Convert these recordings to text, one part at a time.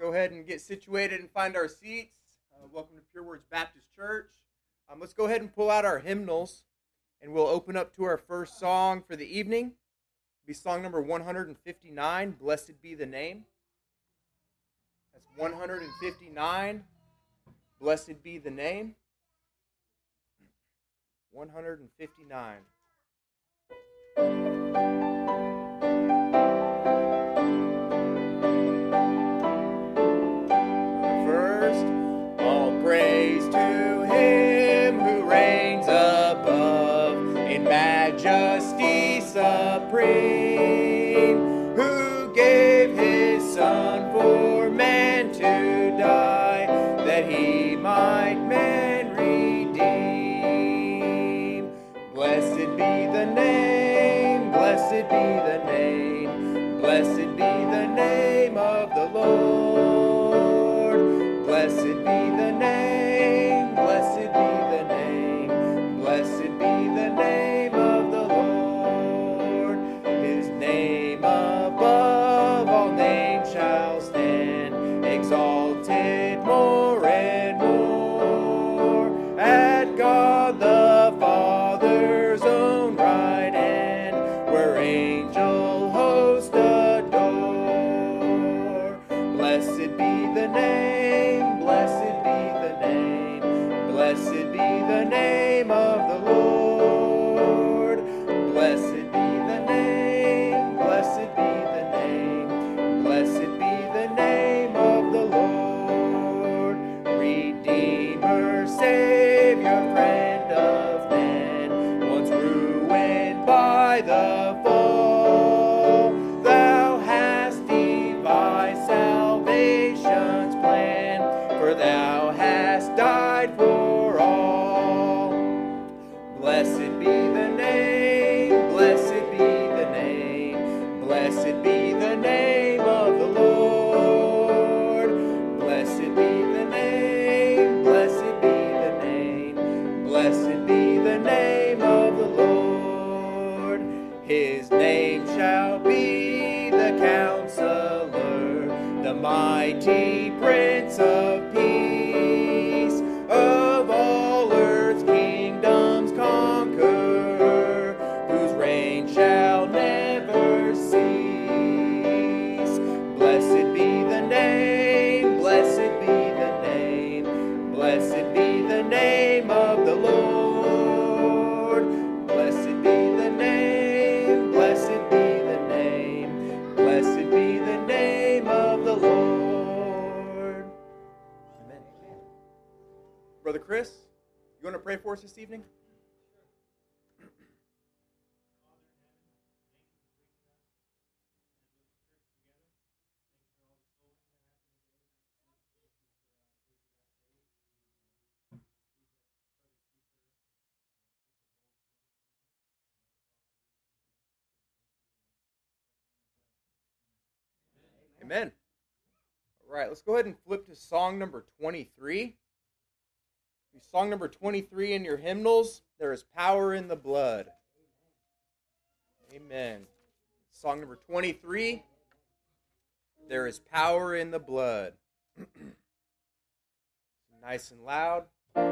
go ahead and get situated and find our seats. Welcome to Pure Words Baptist Church. Let's go ahead and pull out our hymnals, and we'll open up to our first song for the evening. It'll be song number 159, Blessed Be the Name. That's 159, Blessed Be the Name. 159. Praise to him who reigns above in majesty supreme, who gave his Son for man to die, that he might man redeem. Blessed be the name, blessed be the name, blessed be the name of the Lord. Blessed be the name, blessed be the name, blessed be the name of the Lord. His name above all names shall stand, exalted more and more, at God the Father's own right hand, where angel hosts adore. Blessed be the name, blessed be the name, blessed be the name of the Lord. Blessed be the name, blessed be the name, blessed be the name of the Lord. Redeemer, Savior, friend of man, once ruined by the fall, thou hast devised salvation's plan, for thou hast died for all. Blessed be the name, blessed be the name, blessed be the name of the Lord. Blessed be the name, blessed be the name, blessed be the name of the Lord. His name shall be the Counselor, the mighty Prince of Peace, of all earth's kingdoms conqueror, whose reign shall never cease. Blessed be the name, blessed be the name, blessed be the name of the Lord. Blessed be the name, blessed be the name, blessed be the name of the Lord. Amen. Brother Chris, you want to pray for us this evening? Amen. All right, let's go ahead and flip to song number 23. Song number 23 in your hymnals, There is Power in the Blood. Amen. Song number 23, There is Power in the Blood. Nice and loud.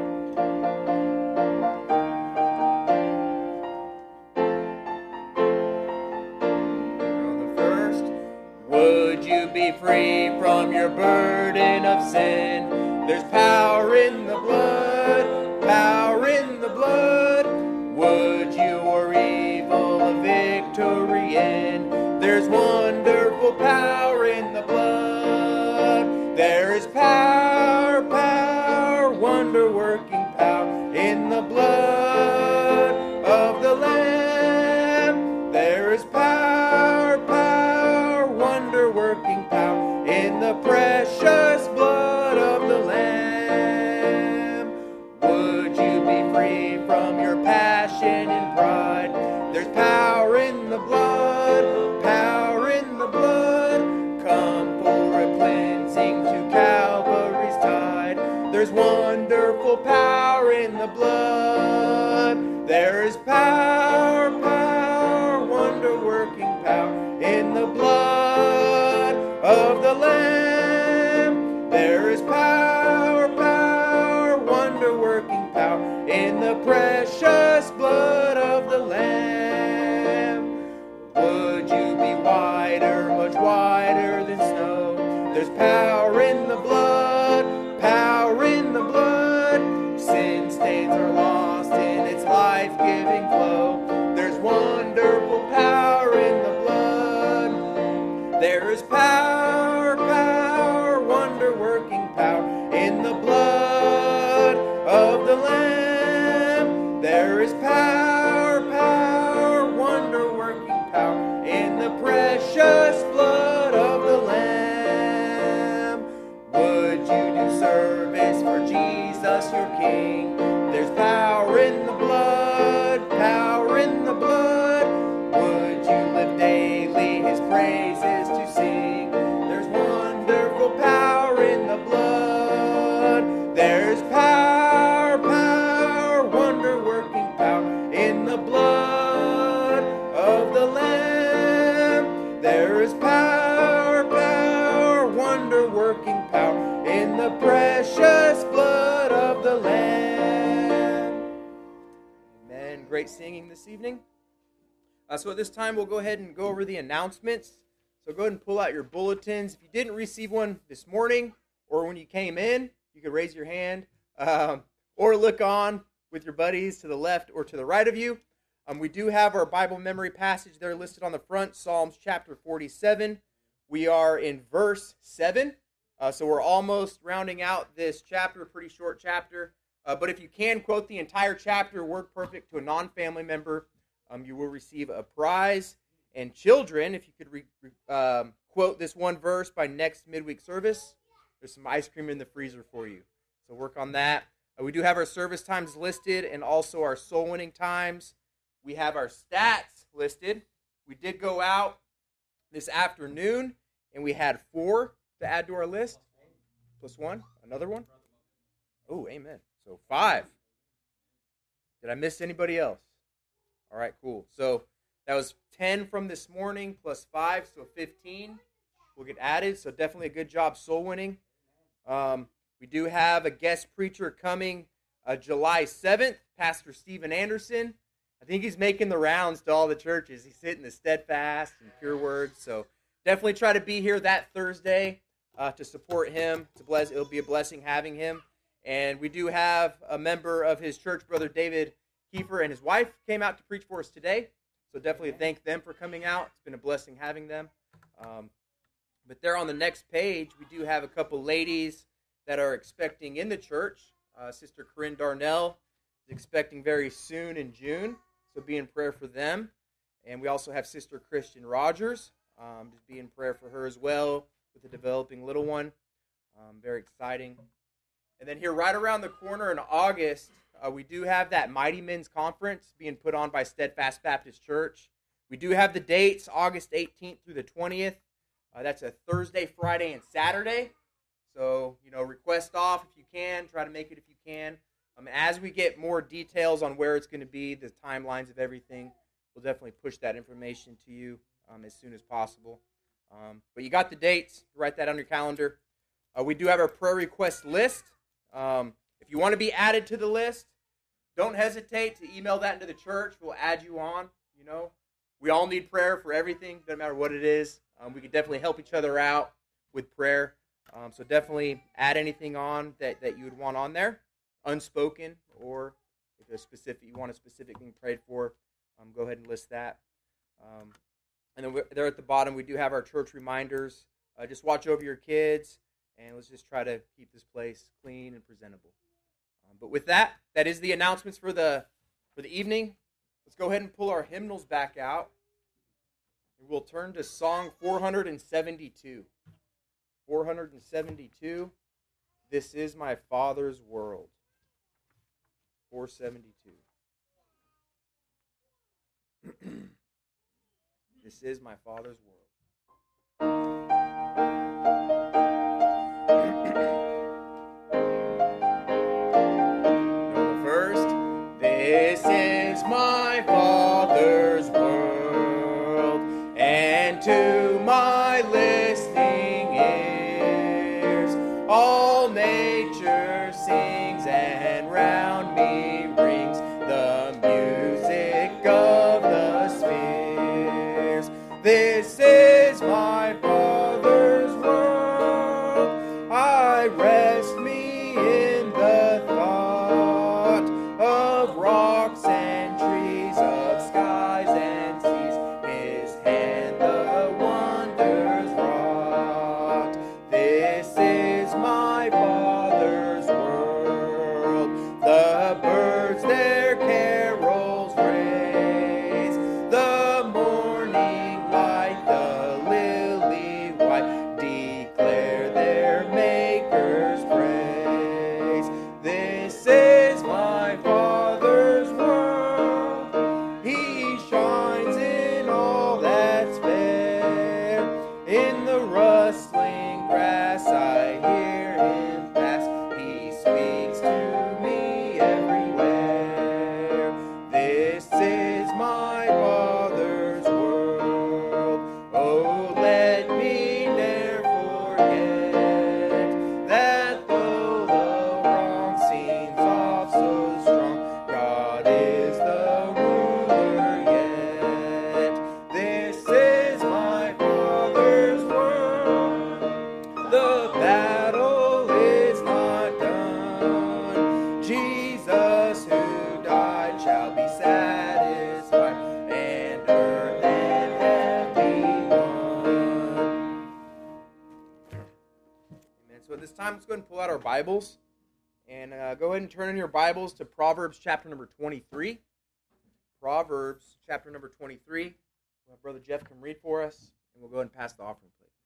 Would you be free from your burden of sin? There's power in the blood, power in the blood. Would your evil a victory end? There's wonderful power in the blood. There is power, power, wonder-working power in the blood of the Lamb. There is power, power, wonder-working power in the precious blood of the Lamb. Would you be free from your passion and pride? There's power in the blood, power in the blood. Come for a cleansing to Calvary's tide. There's wonderful power in the blood. There is power, power, wonder-working power in the blood of the Lamb. precious blood of the Lamb. Amen. Great singing this evening. So at this time, we'll go ahead and go over the announcements. So go ahead and pull out your bulletins. If you didn't receive one this morning or when you came in, you could raise your hand or look on with your buddies to the left or to the right of you. We do have our Bible memory passage there listed on the front, Psalms chapter 47. We are in verse 7, so we're almost rounding out this chapter, a pretty short chapter. But if you can quote the entire chapter word perfect to a non-family member, you will receive a prize. And children, if you could quote this one verse by next midweek service, there's some ice cream in the freezer for you. So work on that. We do have our service times listed and also our soul winning times. We have our stats listed. We did go out this afternoon, and we had 4 to add to our list. Plus 1, another one. Oh, amen. So 5. Did I miss anybody else? All right, cool. So that was 10 from this morning plus 5, so 15 will get added. So definitely a good job soul winning. We do have a guest preacher coming July 7th, Pastor Stephen Anderson. I think he's making the rounds to all the churches. He's hitting the steadfast and pure words. So definitely try to be here that Thursday to support him. It'll be a blessing having him. And we do have a member of his church, Brother David Kiefer, and his wife came out to preach for us today. So definitely thank them for coming out. It's been a blessing having them. But there on the next page, we do have a couple ladies that are expecting in the church. Sister Corinne Darnell is expecting very soon in June. So be in prayer for them. And we also have Sister Christian Rogers. Just be in prayer for her as well with the developing little one. Very exciting. And then here right around the corner in August, we do have that Mighty Men's Conference being put on by Steadfast Baptist Church. We do have the dates, August 18th through the 20th. That's a Thursday, Friday, and Saturday. So, request off if you can. Try to make it if you can. As we get more details on where it's going to be, the timelines of everything, we'll definitely push that information to you as soon as possible. But you got the dates. Write that on your calendar. We do have our prayer request list. If you want to be added to the list, don't hesitate to email that into the church. We'll add you on. We all need prayer for everything. Doesn't matter what it is. We can definitely help each other out with prayer. So definitely add anything on that you would want on there, unspoken, or if you want a specific thing prayed for, go ahead and list that. And then there at the bottom, we do have our church reminders. Just watch over your kids, and let's just try to keep this place clean and presentable. But with that, that is the announcements for the evening. Let's go ahead and pull our hymnals back out. And we'll turn to Song 472. 472, This is My Father's World. 472. This is my Father's world. This is my Father's world, and to my listening ears, all nature sings, and round me rings the music of the spheres. This is my Father's world. I rest me in the thought of rocks and trees, of skies and seas, His hand the wonders wrought. This is my Father's world. The go ahead and pull out our Bibles and go ahead and turn in your Bibles to Proverbs chapter number 23. Proverbs chapter number 23. Brother Jeff can read for us, and we'll go ahead and pass the offering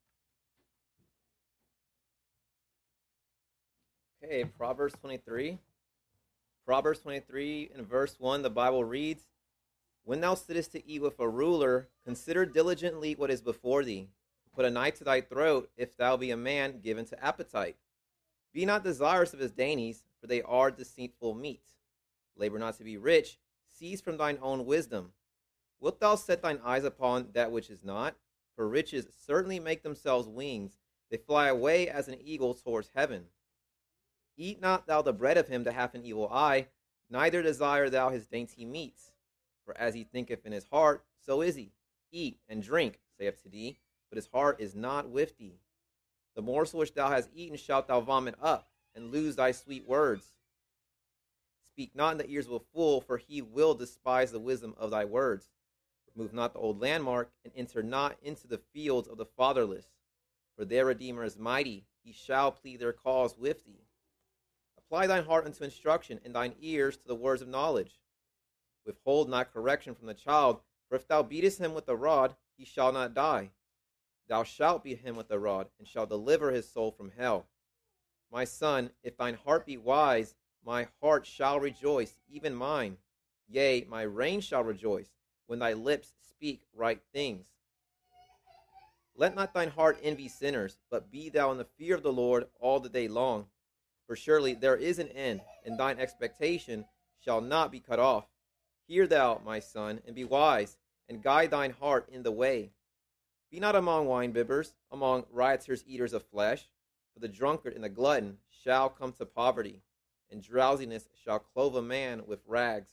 plate. Okay, Proverbs 23. Proverbs 23 in verse 1, the Bible reads, "When thou sittest to eat with a ruler, consider diligently what is before thee. Put a knife to thy throat, if thou be a man given to appetite. Be not desirous of his dainties, for they are deceitful meat. Labor not to be rich, cease from thine own wisdom. Wilt thou set thine eyes upon that which is not? For riches certainly make themselves wings, they fly away as an eagle towards heaven. Eat not thou the bread of him that hath an evil eye, neither desire thou his dainty meats. For as he thinketh in his heart, so is he. Eat and drink, saith to thee, but his heart is not with thee. The morsel which thou hast eaten shalt thou vomit up, and lose thy sweet words. Speak not in the ears of a fool, for he will despise the wisdom of thy words. Remove not the old landmark, and enter not into the fields of the fatherless. For their Redeemer is mighty, he shall plead their cause with thee. Apply thine heart unto instruction, and thine ears to the words of knowledge. Withhold not correction from the child, for if thou beatest him with a rod, he shall not die. Thou shalt beat him with a rod, and shalt deliver his soul from hell. My son, if thine heart be wise, my heart shall rejoice, even mine. Yea, my reign shall rejoice, when thy lips speak right things. Let not thine heart envy sinners, but be thou in the fear of the Lord all the day long. For surely there is an end, and thine expectation shall not be cut off. Hear thou, my son, and be wise, and guide thine heart in the way. Be not among winebibbers, among rioters, eaters of flesh, for the drunkard and the glutton shall come to poverty, and drowsiness shall clothe a man with rags.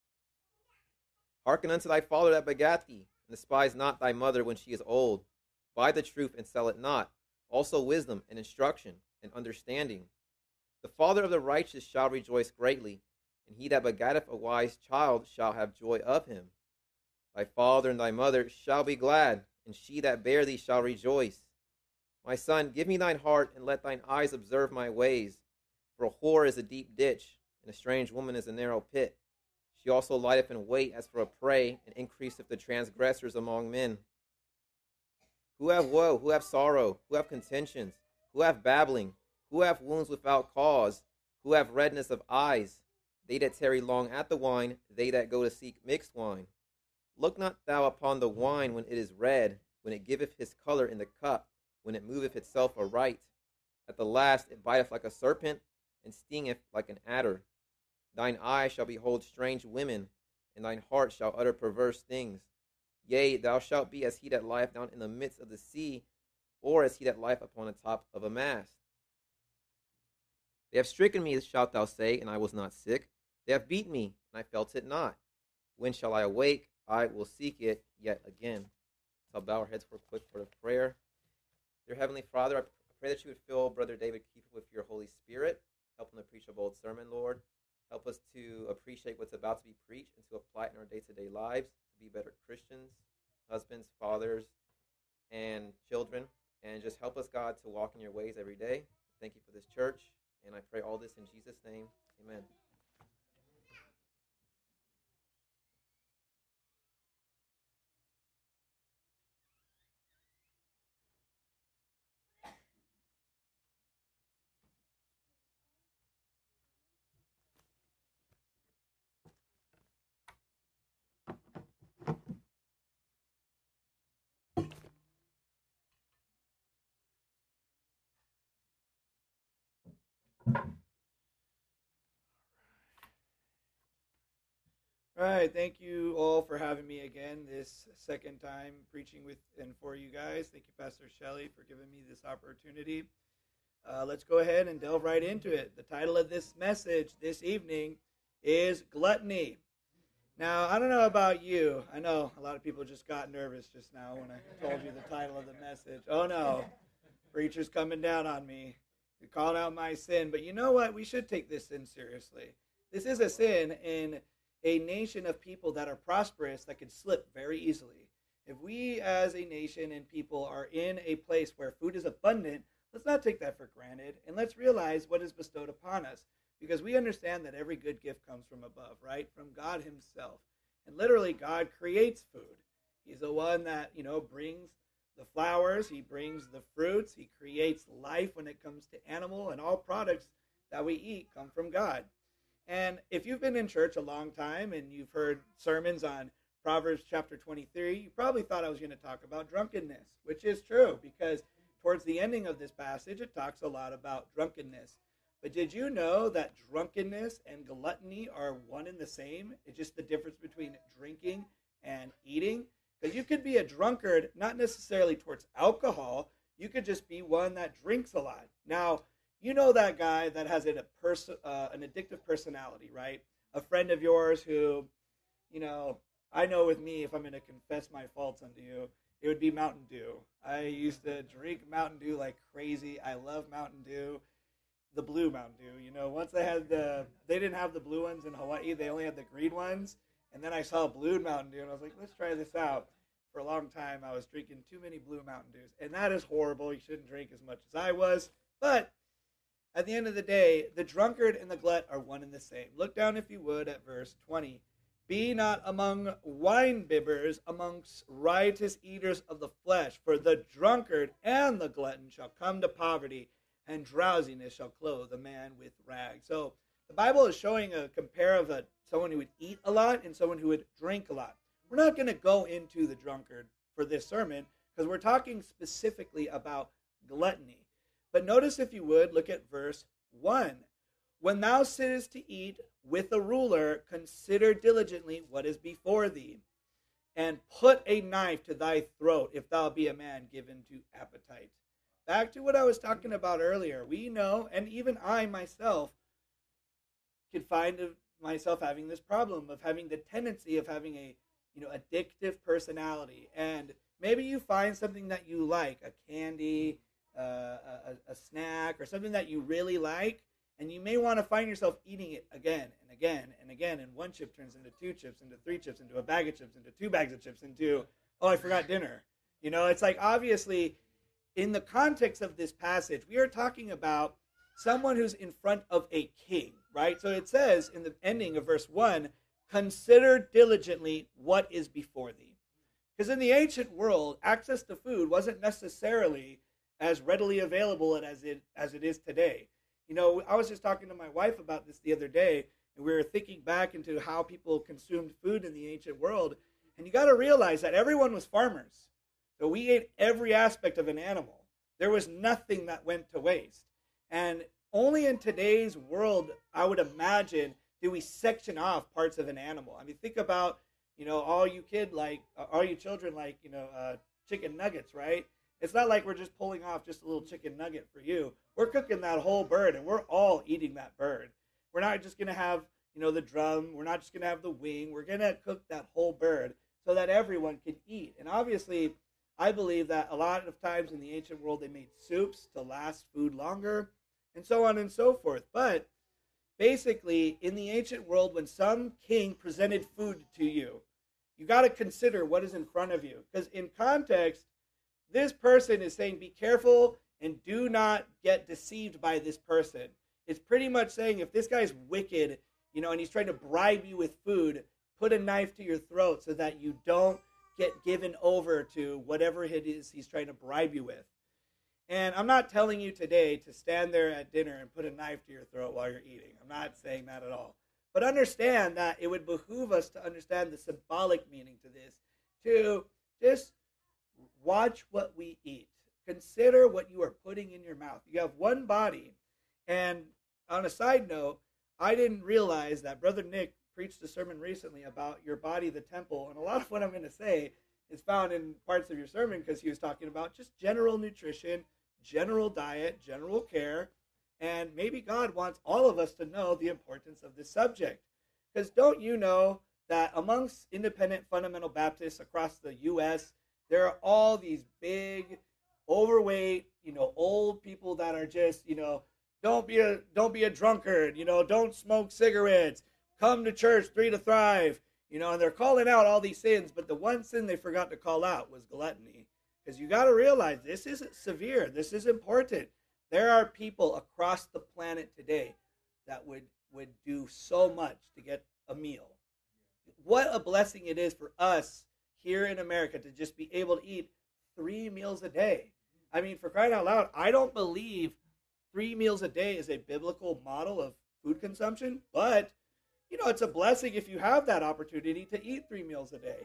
Hearken unto thy father that begat thee, and despise not thy mother when she is old. Buy the truth and sell it not, also wisdom and instruction and understanding. The father of the righteous shall rejoice greatly, and he that begetteth a wise child shall have joy of him. Thy father and thy mother shall be glad, and she that bare thee shall rejoice. My son, give me thine heart, and let thine eyes observe my ways. For a whore is a deep ditch, and a strange woman is a narrow pit. She also lieth in wait as for a prey, and increaseth the transgressors among men. Who have woe, who have sorrow, who have contentions, who have babbling, who have wounds without cause, who have redness of eyes, they that tarry long at the wine, they that go to seek mixed wine. Look not thou upon the wine when it is red, when it giveth his color in the cup, when it moveth itself aright. At the last it biteth like a serpent, and stingeth like an adder. Thine eye shall behold strange women, and thine heart shall utter perverse things. Yea, thou shalt be as he that lieth down in the midst of the sea, or as he that lieth upon the top of a mast. They have stricken me, shalt thou say, and I was not sick. They have beaten me, and I felt it not. When shall I awake? I will seek it yet again. So I'll bow our heads for a quick word of prayer. Dear Heavenly Father, I pray that you would fill Brother David Kiefer with your Holy Spirit. Help him to preach a bold sermon, Lord. Help us to appreciate what's about to be preached and to apply it in our day-to-day lives, to be better Christians, husbands, fathers, and children. And just help us, God, to walk in your ways every day. Thank you for this church. And I pray all this in Jesus' name. Amen. All right, thank you all for having me again this second time preaching with and for you guys. Thank you, Pastor Shelley, for giving me this opportunity. Let's go ahead and delve right into it. The title of this message this evening is Gluttony. Now, I don't know about you. I know a lot of people just got nervous just now when I told you the title of the message. Oh no, preacher's coming down on me. He called out my sin. But you know what? We should take this sin seriously. This is a sin in a nation of people that are prosperous that could slip very easily. If we as a nation and people are in a place where food is abundant, let's not take that for granted, and let's realize what is bestowed upon us, because we understand that every good gift comes from above, right? From God himself. And literally, God creates food. He's the one that, brings the flowers, he brings the fruits, he creates life when it comes to animal, and all products that we eat come from God. And if you've been in church a long time and you've heard sermons on Proverbs chapter 23, you probably thought I was going to talk about drunkenness, which is true, because towards the ending of this passage, it talks a lot about drunkenness. But did you know that drunkenness and gluttony are one and the same? It's just the difference between drinking and eating. Because you could be a drunkard, not necessarily towards alcohol. You could just be one that drinks a lot. Now, you know that guy that has an addictive personality, right? A friend of yours who, I know with me, if I'm going to confess my faults unto you, it would be Mountain Dew. I used to drink Mountain Dew like crazy. I love Mountain Dew. The blue Mountain Dew, once they didn't have the blue ones in Hawaii, they only had the green ones, and then I saw blue Mountain Dew, and I was like, let's try this out. For a long time, I was drinking too many blue Mountain Dews, and that is horrible. You shouldn't drink as much as I was, but at the end of the day, the drunkard and the glut are one and the same. Look down, if you would, at verse 20. Be not among wine-bibbers, amongst riotous eaters of the flesh, for the drunkard and the glutton shall come to poverty, and drowsiness shall clothe a man with rags. So the Bible is showing a compare of someone who would eat a lot and someone who would drink a lot. We're not going to go into the drunkard for this sermon because we're talking specifically about gluttony. But notice, if you would, look at verse 1. When thou sittest to eat with a ruler, consider diligently what is before thee, and put a knife to thy throat if thou be a man given to appetite. Back to what I was talking about earlier. We know, and even I myself could find myself having this problem of having the tendency of having a addictive personality. And maybe you find something that you like, a candy, a snack, or something that you really like, and you may want to find yourself eating it again and again and again, and one chip turns into 2 chips, into 3 chips, into a bag of chips, into 2 bags of chips, into, oh, I forgot dinner. It's like, obviously, in the context of this passage, we are talking about someone who's in front of a king, right? So it says in the ending of verse 1, consider diligently what is before thee. Because in the ancient world, access to food wasn't necessarily as readily available as it is today. I was just talking to my wife about this the other day, and we were thinking back into how people consumed food in the ancient world. And you got to realize that everyone was farmers. So we ate every aspect of an animal. There was nothing that went to waste. And only in today's world, I would imagine, do we section off parts of an animal. I mean, think about, all you children like, chicken nuggets, right? It's not like we're just pulling off just a little chicken nugget for you. We're cooking that whole bird, and we're all eating that bird. We're not just going to have, the drum. We're not just going to have the wing. We're going to cook that whole bird so that everyone can eat. And obviously, I believe that a lot of times in the ancient world, they made soups to last food longer, and so on and so forth. But basically, in the ancient world, when some king presented food to you, you got to consider what is in front of you. Because in context, this person is saying, be careful and do not get deceived by this person. It's pretty much saying, if this guy's wicked, and he's trying to bribe you with food, put a knife to your throat so that you don't get given over to whatever it is he's trying to bribe you with. And I'm not telling you today to stand there at dinner and put a knife to your throat while you're eating. I'm not saying that at all. But understand that it would behoove us to understand the symbolic meaning to this, to just watch what we eat. Consider what you are putting in your mouth. You have one body. And on a side note, I didn't realize that Brother Nick preached a sermon recently about your body, the temple. And a lot of what I'm going to say is found in parts of your sermon because he was talking about just general nutrition, general diet, general care. And maybe God wants all of us to know the importance of this subject. Because don't you know that amongst independent fundamental Baptists across the U.S., there are all these big, overweight, old people that are just, don't be a drunkard, don't smoke cigarettes, come to church 3 to thrive, and they're calling out all these sins, but the one sin they forgot to call out was gluttony. Because you got to realize this is severe, this is important. There are people across the planet today that would do so much to get a meal. What a blessing it is for us here in America to just be able to eat 3 meals a day. I mean, for crying out loud, I don't believe 3 meals a day is a biblical model of food consumption, but it's a blessing if you have that opportunity to eat 3 meals a day.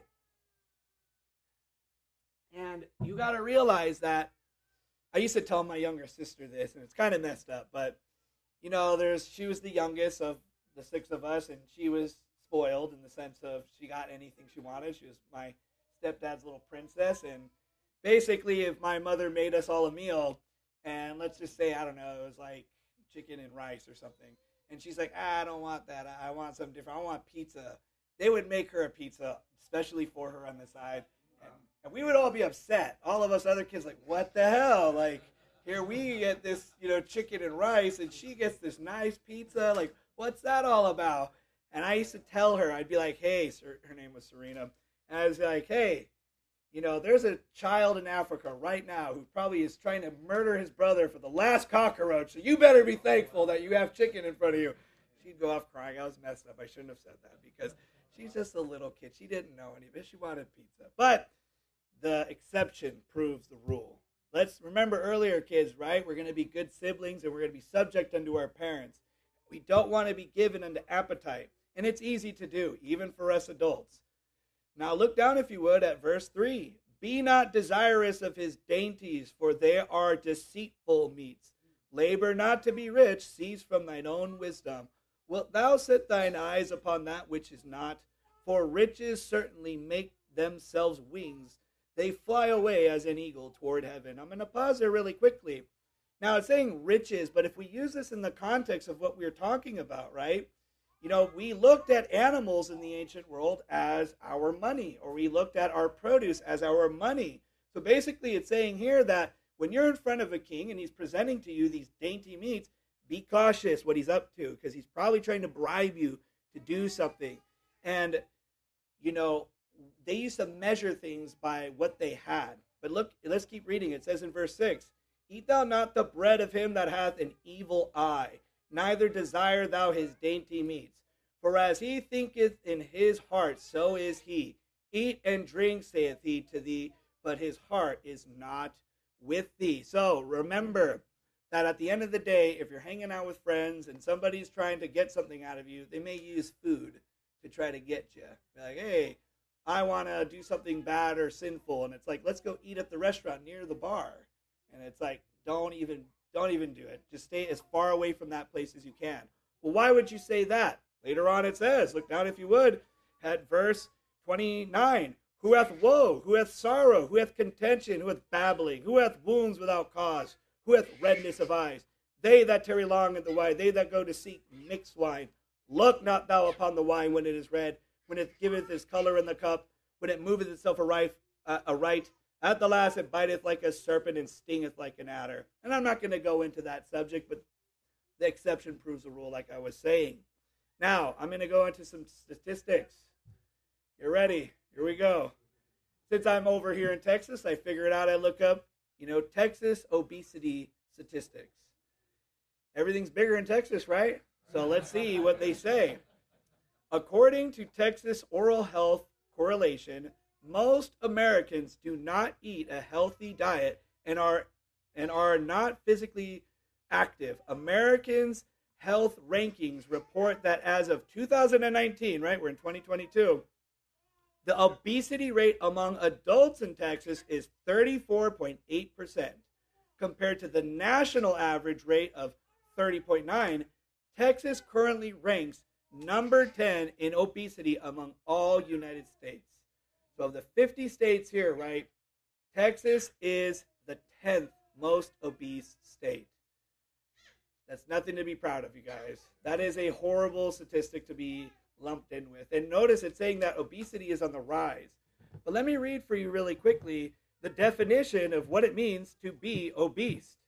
And you got to realize that I used to tell my younger sister this, and it's kind of messed up, but she was the youngest of the 6 of us, and she was spoiled in the sense of she got anything she wanted. She was my stepdad's little princess, and basically if my mother made us all a meal, and let's just say, I don't know, it was like chicken and rice or something, and she's like, I don't want that, I want something different, I want pizza. They would make her a pizza, especially for her on the side, and we would all be upset. All of us other kids like, what the hell? Like, here we get this, chicken and rice, and she gets this nice pizza. Like, what's that all about? And I used to tell her, I'd be like, hey, her name was Serena, and I was like, hey, there's a child in Africa right now who probably is trying to murder his brother for the last cockroach, so you better be thankful that you have chicken in front of you. She'd go off crying. I was messed up. I shouldn't have said that because she's just a little kid. She didn't know any of it. She wanted pizza. But the exception proves the rule. Let's remember earlier, kids, right? We're going to be good siblings, and we're going to be subject unto our parents. We don't want to be given unto appetite. And it's easy to do, even for us adults. Now look down, if you would, at verse 3. Be not desirous of his dainties, for they are deceitful meats. Labor not to be rich, cease from thine own wisdom. Wilt thou set thine eyes upon that which is not? For riches certainly make themselves wings. They fly away as an eagle toward heaven. I'm going to pause there really quickly. Now, it's saying riches, but if we use this in the context of what we're talking about, right? We looked at animals in the ancient world as our money, or we looked at our produce as our money. So basically, it's saying here that when you're in front of a king and he's presenting to you these dainty meats, be cautious what he's up to, because he's probably trying to bribe you to do something. And, they used to measure things by what they had. But look, let's keep reading. It says in verse 6, Eat thou not the bread of him that hath an evil eye, neither desire thou his dainty meats. For as he thinketh in his heart, so is he. Eat and drink, saith he to thee, but his heart is not with thee. So remember that at the end of the day, if you're hanging out with friends and somebody's trying to get something out of you, they may use food to try to get you. Be like, hey, I want to do something bad or sinful, and it's like, let's go eat at the restaurant near the bar. And it's like, don't even do it. Just stay as far away from that place as you can. Well, why would you say that? Later on it says, look down if you would, at verse 29. Who hath woe? Who hath sorrow? Who hath contention? Who hath babbling? Who hath wounds without cause? Who hath redness of eyes? They that tarry long in the wine, they that go to seek mixed wine. Look not thou upon the wine when it is red, when it giveth its color in the cup, when it moveth itself aright. At the last it biteth like a serpent and stingeth like an adder. And I'm not going to go into that subject, but the exception proves the rule, like I was saying. Now, I'm going to go into some statistics. You ready? Here we go. Since I'm over here in Texas, I figured out, I look up, Texas obesity statistics. Everything's bigger in Texas, right? So let's see what they say. According to Texas Oral Health Correlation, most Americans do not eat a healthy diet and are not physically active. Americans' health rankings report that as of 2019, right, we're in 2022, the obesity rate among adults in Texas is 34.8%. Compared to the national average rate of 30.9%, Texas currently ranks number 10 in obesity among all United States. So of the 50 states here, right, Texas is the 10th most obese state. That's nothing to be proud of, you guys. That is a horrible statistic to be lumped in with. And notice it's saying that obesity is on the rise. But let me read for you really quickly the definition of what it means to be obese.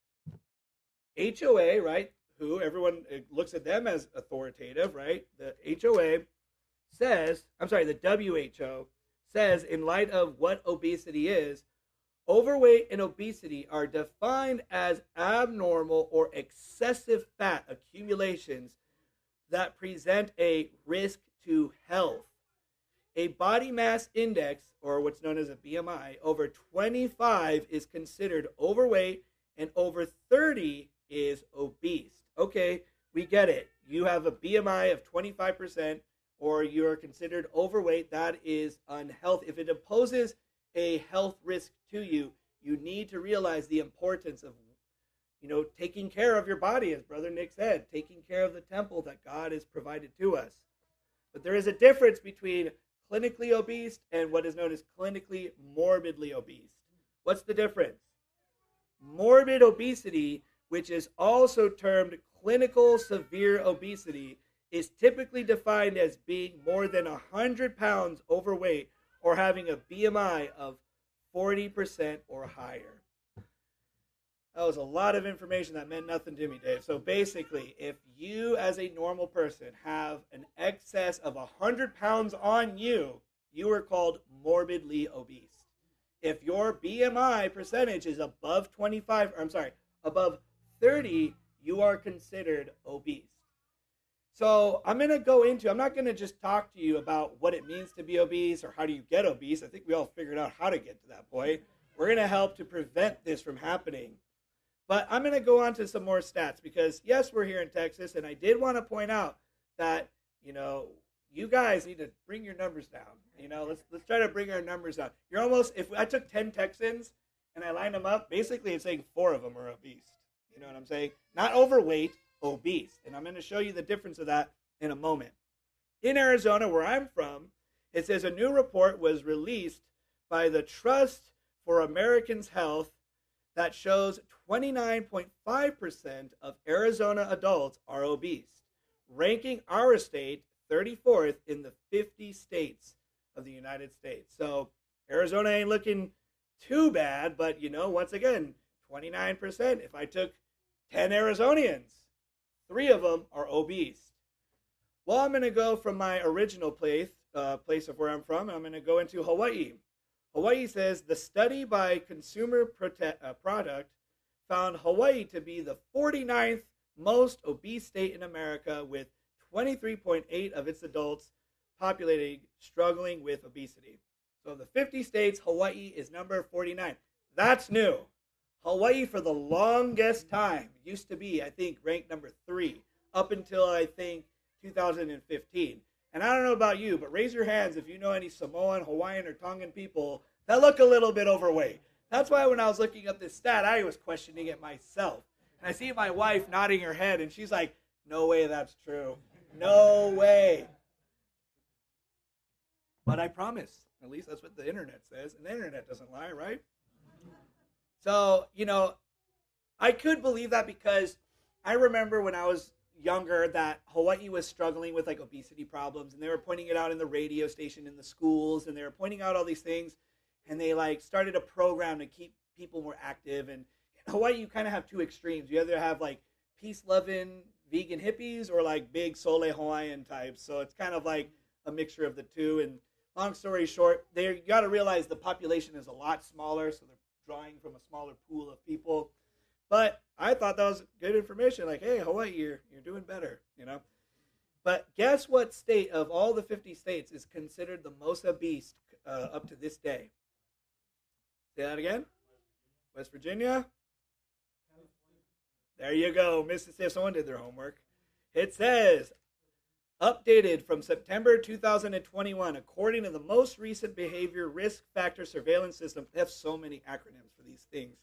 HOA, right, who everyone looks at them as authoritative, right? The HOA says, the WHO says, in light of what obesity is, Overweight and obesity are defined as abnormal or excessive fat accumulations that present a risk to health. A body mass index, or what's known as a BMI, over 25 is considered overweight, and over 30 is obese. Okay, we get it. You have a BMI of 25%, or you're considered overweight. That is unhealthy. If it imposes a health risk to you, you need to realize the importance of, taking care of your body, as Brother Nick said, taking care of the temple that God has provided to us. But there is a difference between clinically obese and what is known as clinically morbidly obese. What's the difference? Morbid obesity, which is also termed clinical severe obesity, is typically defined as being more than 100 pounds overweight or having a BMI of 40% or higher. That was a lot of information that meant nothing to me, Dave. So basically, if you as a normal person have an excess of 100 pounds on you, you are called morbidly obese. If your BMI percentage is above 30, you are considered obese. So I'm not going to just talk to you about what it means to be obese or how do you get obese. I think we all figured out how to get to that point. We're going to help to prevent this from happening. But I'm going to go on to some more stats because, yes, we're here in Texas, and I did want to point out that, you guys need to bring your numbers down. Let's try to bring our numbers down. If I took 10 Texans and I lined them up, basically it's saying 4 of them are obese. You know what I'm saying? Not overweight, obese. And I'm going to show you the difference of that in a moment. In Arizona, where I'm from, it says a new report was released by the Trust for Americans' Health that shows 29.5% of Arizona adults are obese, ranking our state 34th in the 50 states of the United States. So Arizona ain't looking too bad, but once again, 29%. If I took 10 Arizonians, 3 of them are obese. Well, I'm going to go from my original place of where I'm from, and I'm going to go into Hawaii. Hawaii says the study by Consumer Product found Hawaii to be the 49th most obese state in America, with 23.8% of its adults populating struggling with obesity. So of the 50 states, Hawaii is number 49. That's new. Hawaii, for the longest time, used to be, I think, ranked number 3 up until, I think, 2015. And I don't know about you, but raise your hands if you know any Samoan, Hawaiian, or Tongan people that look a little bit overweight. That's why when I was looking up this stat, I was questioning it myself. And I see my wife nodding her head, and she's like, no way that's true. No way. But I promise. At least that's what the internet says. And the internet doesn't lie, right? So, I could believe that because I remember when I was younger that Hawaii was struggling with obesity problems, and they were pointing it out in the radio station, in the schools, and they were pointing out all these things, and they started a program to keep people more active. And in Hawaii, you kind of have 2 extremes. You either have peace-loving vegan hippies or big Sole Hawaiian types. So it's kind of a mixture of the 2. And long story short, you got to realize the population is a lot smaller, so they're drawing from a smaller pool of people. But I thought that was good information. Hey, Hawaii, you're doing better, But guess what state of all the 50 states is considered the most obese up to this day? Say that again? West Virginia? There you go, Mississippi. Someone did their homework. It says, updated from September 2021, according to the most recent behavior risk factor surveillance system. They have so many acronyms for these things.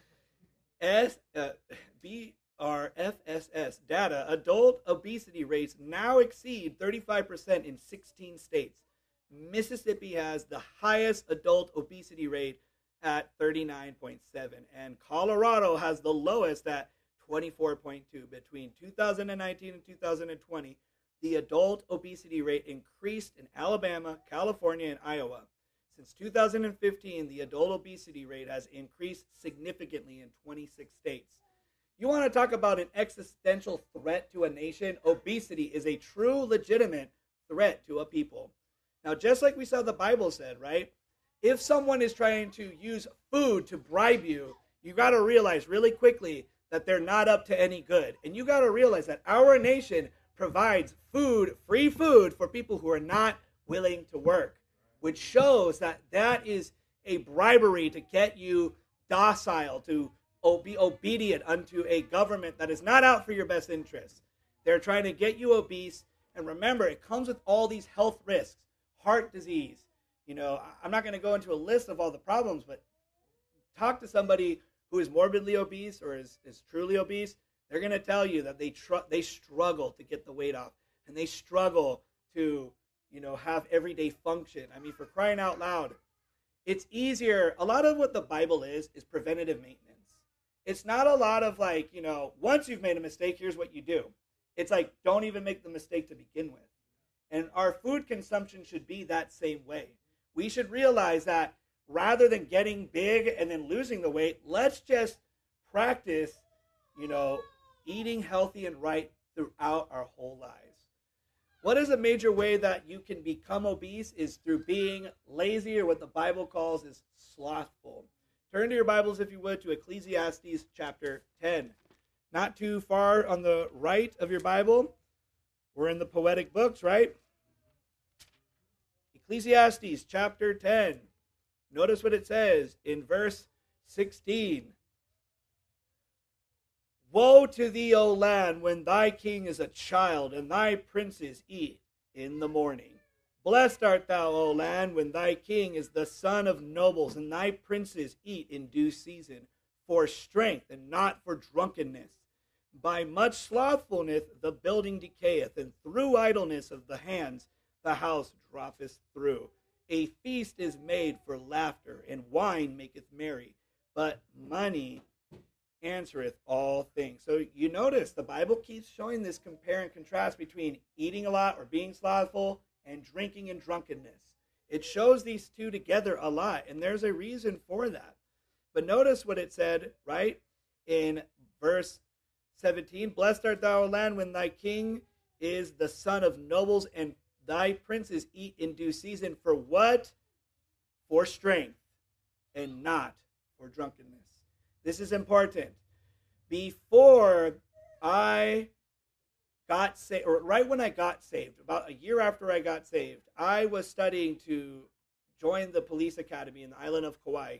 BRFSS data, adult obesity rates now exceed 35% in 16 states. Mississippi has the highest adult obesity rate at 39.7, and Colorado has the lowest at 24.2. Between 2019 and 2020, the adult obesity rate increased in Alabama, California, and Iowa. Since 2015, the adult obesity rate has increased significantly in 26 states. You want to talk about an existential threat to a nation? Obesity is a true, legitimate threat to a people. Now, just like we saw the Bible said, right? if someone is trying to use food to bribe you, you got to realize really quickly that they're not up to any good. And you got to realize that our nation provides food, free food, for people who are not willing to work, which shows that that is a bribery to get you docile, to be obedient unto a government that is not out for your best interests. They're trying to get you obese. And remember, it comes with all these health risks, heart disease. You know, I'm not going to go into a list of all the problems, but talk to somebody who is morbidly obese or is truly obese. They're going to tell you that they struggle to get the weight off, and they struggle to, you know, have everyday function. I mean, for crying out loud, it's easier. A lot of what the Bible is preventative maintenance. It's not a lot of like, you know, once you've made a mistake, here's what you do. It's like, don't even make the mistake to begin with. And our food consumption should be that same way. We should realize that rather than getting big and then losing the weight, let's just practice, you know, eating healthy and right throughout our whole lives. What is a major way that you can become obese is through being lazy, or what the Bible calls is slothful. Turn to your Bibles, if you would, to Ecclesiastes chapter 10. Not too far on the right of your Bible. We're in the poetic books, right? Ecclesiastes chapter 10. Notice what it says in verse 16. Woe to thee, O land, when thy king is a child, and thy princes eat in the morning. Blessed art thou, O land, when thy king is the son of nobles, and thy princes eat in due season, for strength and not for drunkenness. By much slothfulness the building decayeth, and through idleness of the hands the house droppeth through. A feast is made for laughter, and wine maketh merry, but money answereth all things. So you notice the Bible keeps showing this compare and contrast between eating a lot or being slothful and drinking and drunkenness. It shows these two together a lot, and there's a reason for that. But notice what it said, right, in verse 17. Blessed art thou, O land, when thy king is the son of nobles, and thy princes eat in due season. For what? For strength, and not for drunkenness. This is important. Before I got saved, or right when I got saved, about a year after I got saved, I was studying to join the police academy in the island of Kauai.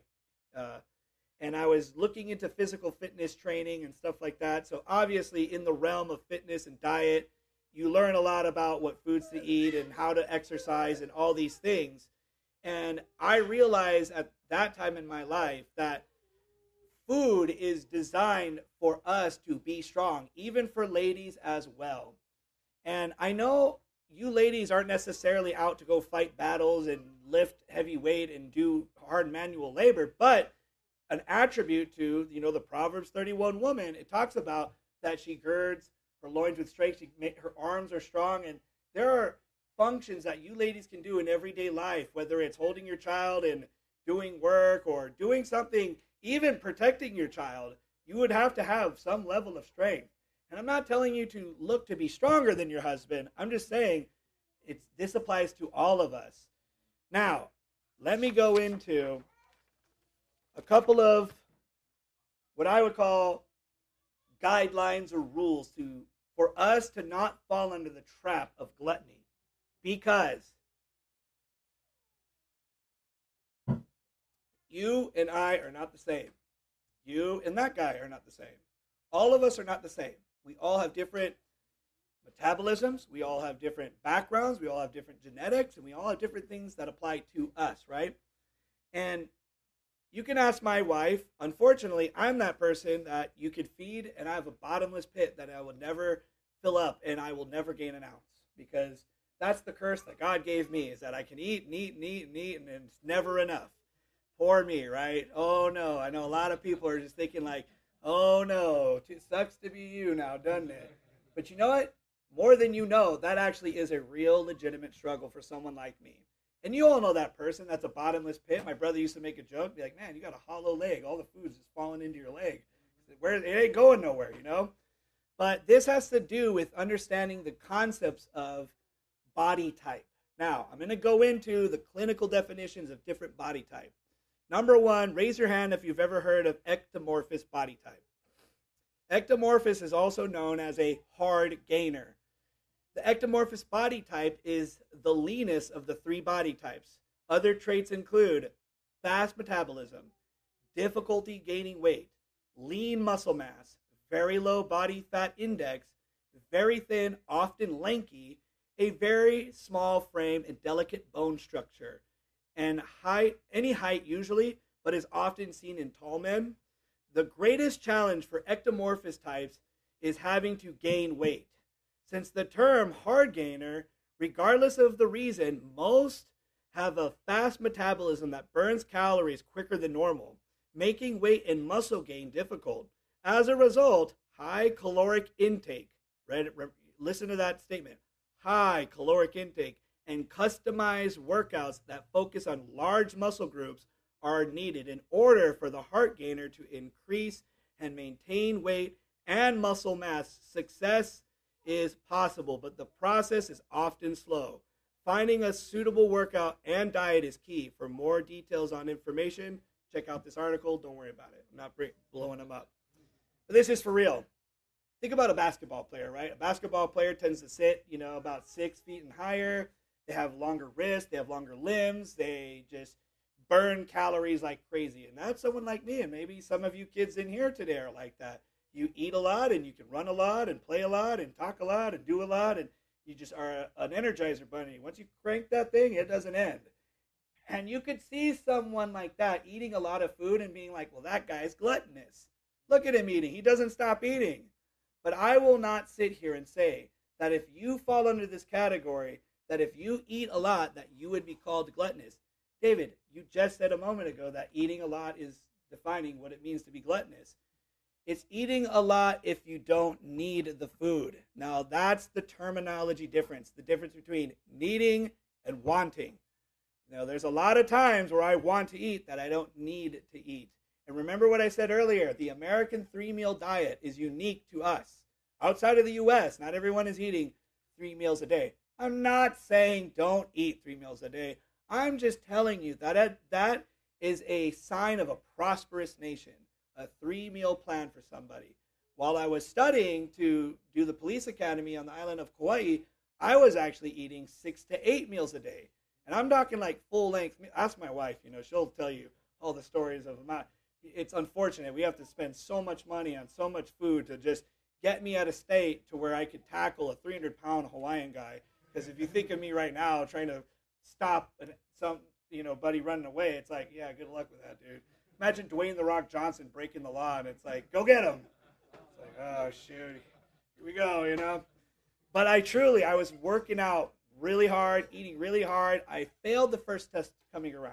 And I was looking into physical fitness training and stuff like that. So obviously in the realm of fitness and diet, you learn a lot about what foods to eat and how to exercise and all these things. And I realized at that time in my life that food is designed for us to be strong, even for ladies as well. And I know you ladies aren't necessarily out to go fight battles and lift heavy weight and do hard manual labor, but an attribute to, you know, the Proverbs 31 woman, it talks about that she girds her loins with strength, her arms are strong, and there are functions that you ladies can do in everyday life, whether it's holding your child and doing work or doing something, even protecting your child. You would have to have some level of strength. And I'm not telling you to look to be stronger than your husband. I'm just saying this applies to all of us. Now, let me go into a couple of what I would call guidelines or rules for us to not fall under the trap of gluttony. Because you and I are not the same. You and that guy are not the same. All of us are not the same. We all have different metabolisms. We all have different backgrounds. We all have different genetics. And we all have different things that apply to us, right? And you can ask my wife. Unfortunately, I'm that person that you could feed, and I have a bottomless pit that I will never fill up, and I will never gain an ounce. Because that's the curse that God gave me, is that I can eat and eat and eat and eat, and it's never enough. Poor me, right? Oh, no. I know a lot of people are just thinking like, oh, no, it sucks to be you now, doesn't it? But you know what? More than you know, that actually is a real legitimate struggle for someone like me. And you all know that person that's a bottomless pit. My brother used to make a joke, be like, man, you got a hollow leg. All the food's just falling into your leg. It ain't going nowhere, you know? But this has to do with understanding the concepts of body type. Now, I'm going to go into the clinical definitions of different body type. Number one, raise your hand if you've ever heard of ectomorphous body type. Ectomorphous is also known as a hard gainer. The ectomorphous body type is the leanest of the three body types. Other traits include fast metabolism, difficulty gaining weight, lean muscle mass, very low body fat index, very thin, often lanky, a very small frame and delicate bone structure, and any height usually, but is often seen in tall men. The greatest challenge for ectomorphous types is having to gain weight. Since the term hard gainer, regardless of the reason, most have a fast metabolism that burns calories quicker than normal, making weight and muscle gain difficult. As a result, high caloric intake, listen to that statement, high caloric intake and customized workouts that focus on large muscle groups are needed in order for the heart gainer to increase and maintain weight and muscle mass. Success is possible, but the process is often slow. Finding a suitable workout and diet is key. For more details on information, check out this article. Don't worry about it. I'm not blowing them up. But this is for real. Think about a basketball player, right? A basketball player tends to sit, about 6 feet and higher. They have longer wrists. They have longer limbs. They just burn calories like crazy. And that's someone like me. And maybe some of you kids in here today are like that. You eat a lot and you can run a lot and play a lot and talk a lot and do a lot. And you just are an Energizer bunny. Once you crank that thing, it doesn't end. And you could see someone like that eating a lot of food and being like, well, that guy's gluttonous. Look at him eating. He doesn't stop eating. But I will not sit here and say that if you fall under this category, that if you eat a lot, that you would be called gluttonous. David, you just said a moment ago that eating a lot is defining what it means to be gluttonous. It's eating a lot if you don't need the food. Now, that's the terminology difference, the difference between needing and wanting. There's a lot of times where I want to eat that I don't need to eat. And remember what I said earlier, the American 3-meal diet is unique to us. Outside of the U.S., not everyone is eating 3 meals a day. I'm not saying don't eat 3 meals a day. I'm just telling you that that is a sign of a prosperous nation, a 3-meal plan for somebody. While I was studying to do the police academy on the island of Kauai, I was actually eating 6 to 8 meals a day. And I'm talking like full length. Ask my wife, she'll tell you all the stories of them. It's unfortunate. We have to spend so much money on so much food to just get me at a state to where I could tackle a 300-pound Hawaiian guy. Because if you think of me right now trying to stop some, buddy running away, it's like, yeah, good luck with that, dude. Imagine Dwayne "The Rock" Johnson breaking the law, and it's like, go get him. It's like, oh, shoot. Here we go, But I was working out really hard, eating really hard. I failed the first test coming around.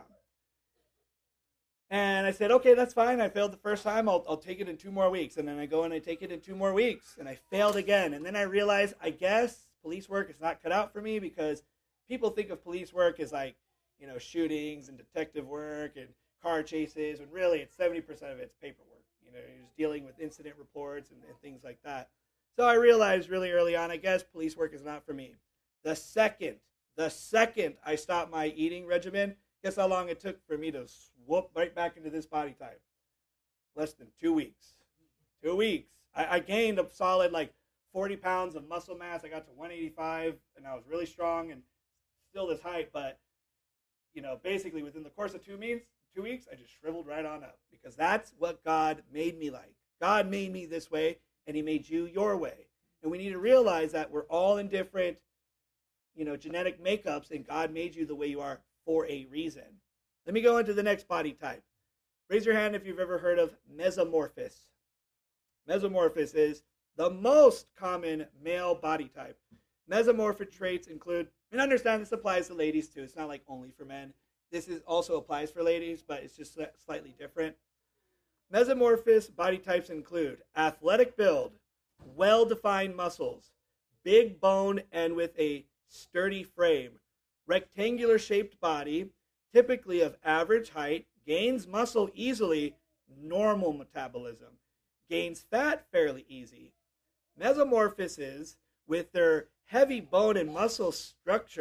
And I said, okay, that's fine. I failed the first time. I'll take it in 2 more weeks. And then I go and I take it in 2 more weeks. And I failed again. And then I realized, I guess police work is not cut out for me because people think of police work as like, shootings and detective work and car chases. And really, it's 70% of it's paperwork. You're just dealing with incident reports and things like that. So I realized really early on, I guess police work is not for me. The second I stopped my eating regimen, guess how long it took for me to swoop right back into this body type? Less than 2 weeks. 2 weeks. I gained a solid 40 pounds of muscle mass. I got to 185, and I was really strong and still this height. But, basically within the course of 2 weeks, I just shriveled right on up because that's what God made me like. God made me this way, and he made you your way. And we need to realize that we're all in different, genetic makeups, and God made you the way you are for a reason. Let me go into the next body type. Raise your hand if you've ever heard of mesomorphous. Mesomorphous is the most common male body type. Mesomorphic traits include, and understand this applies to ladies too. It's not like only for men. This also applies for ladies, but it's just slightly different. Mesomorphous body types include athletic build, well-defined muscles, big bone and with a sturdy frame, rectangular shaped body, typically of average height, gains muscle easily, normal metabolism, gains fat fairly easy. Mesomorphoses, with their heavy bone and muscle structure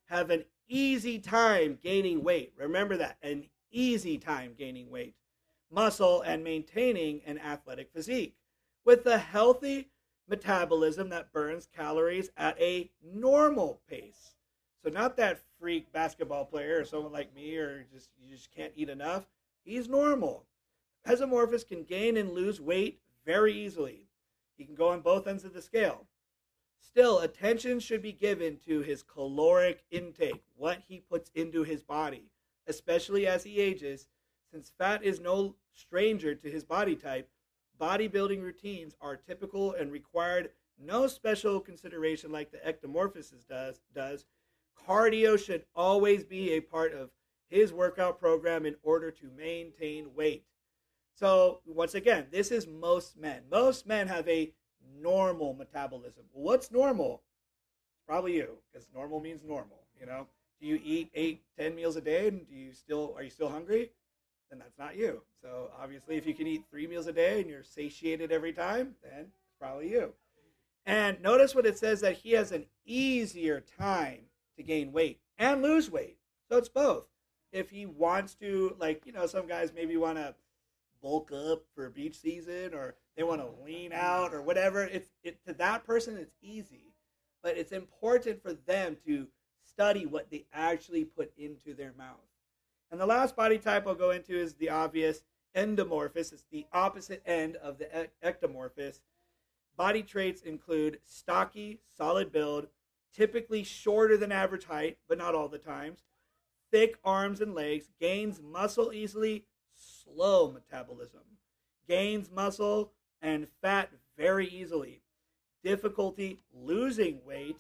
have an easy time gaining weight. Remember that, an easy time gaining weight, muscle, and maintaining an athletic physique with a healthy metabolism that burns calories at a normal pace. So not that freak basketball player or someone like me, or you just can't eat enough. He's normal. Mesomorphos can gain and lose weight very easily. He can go on both ends of the scale. Still, attention should be given to his caloric intake, what he puts into his body, especially as he ages. Since fat is no stranger to his body type, bodybuilding routines are typical and required no special consideration like the ectomorphosis does. Cardio should always be a part of his workout program in order to maintain weight. So, once again, this is most men. Most men have a normal metabolism. Well, what's normal? Probably you, because normal means normal, you know? Do you eat 8, 10 meals a day, and are you still hungry? Then that's not you. So, obviously, if you can eat 3 meals a day and you're satiated every time, then it's probably you. And notice what it says, that he has an easier time to gain weight and lose weight. So it's both. If he wants to, like, you know, some guys maybe want to bulk up for beach season, or they want to lean out or whatever, to that person it's easy. But it's important for them to study what they actually put into their mouth. And the last body type I'll go into is the obvious endomorphous. It's the opposite end of the ectomorphous. Body traits include stocky, solid build, typically shorter than average height, but not all the times, thick arms and legs, gains muscle easily, slow metabolism, gains muscle and fat very easily, difficulty losing weight.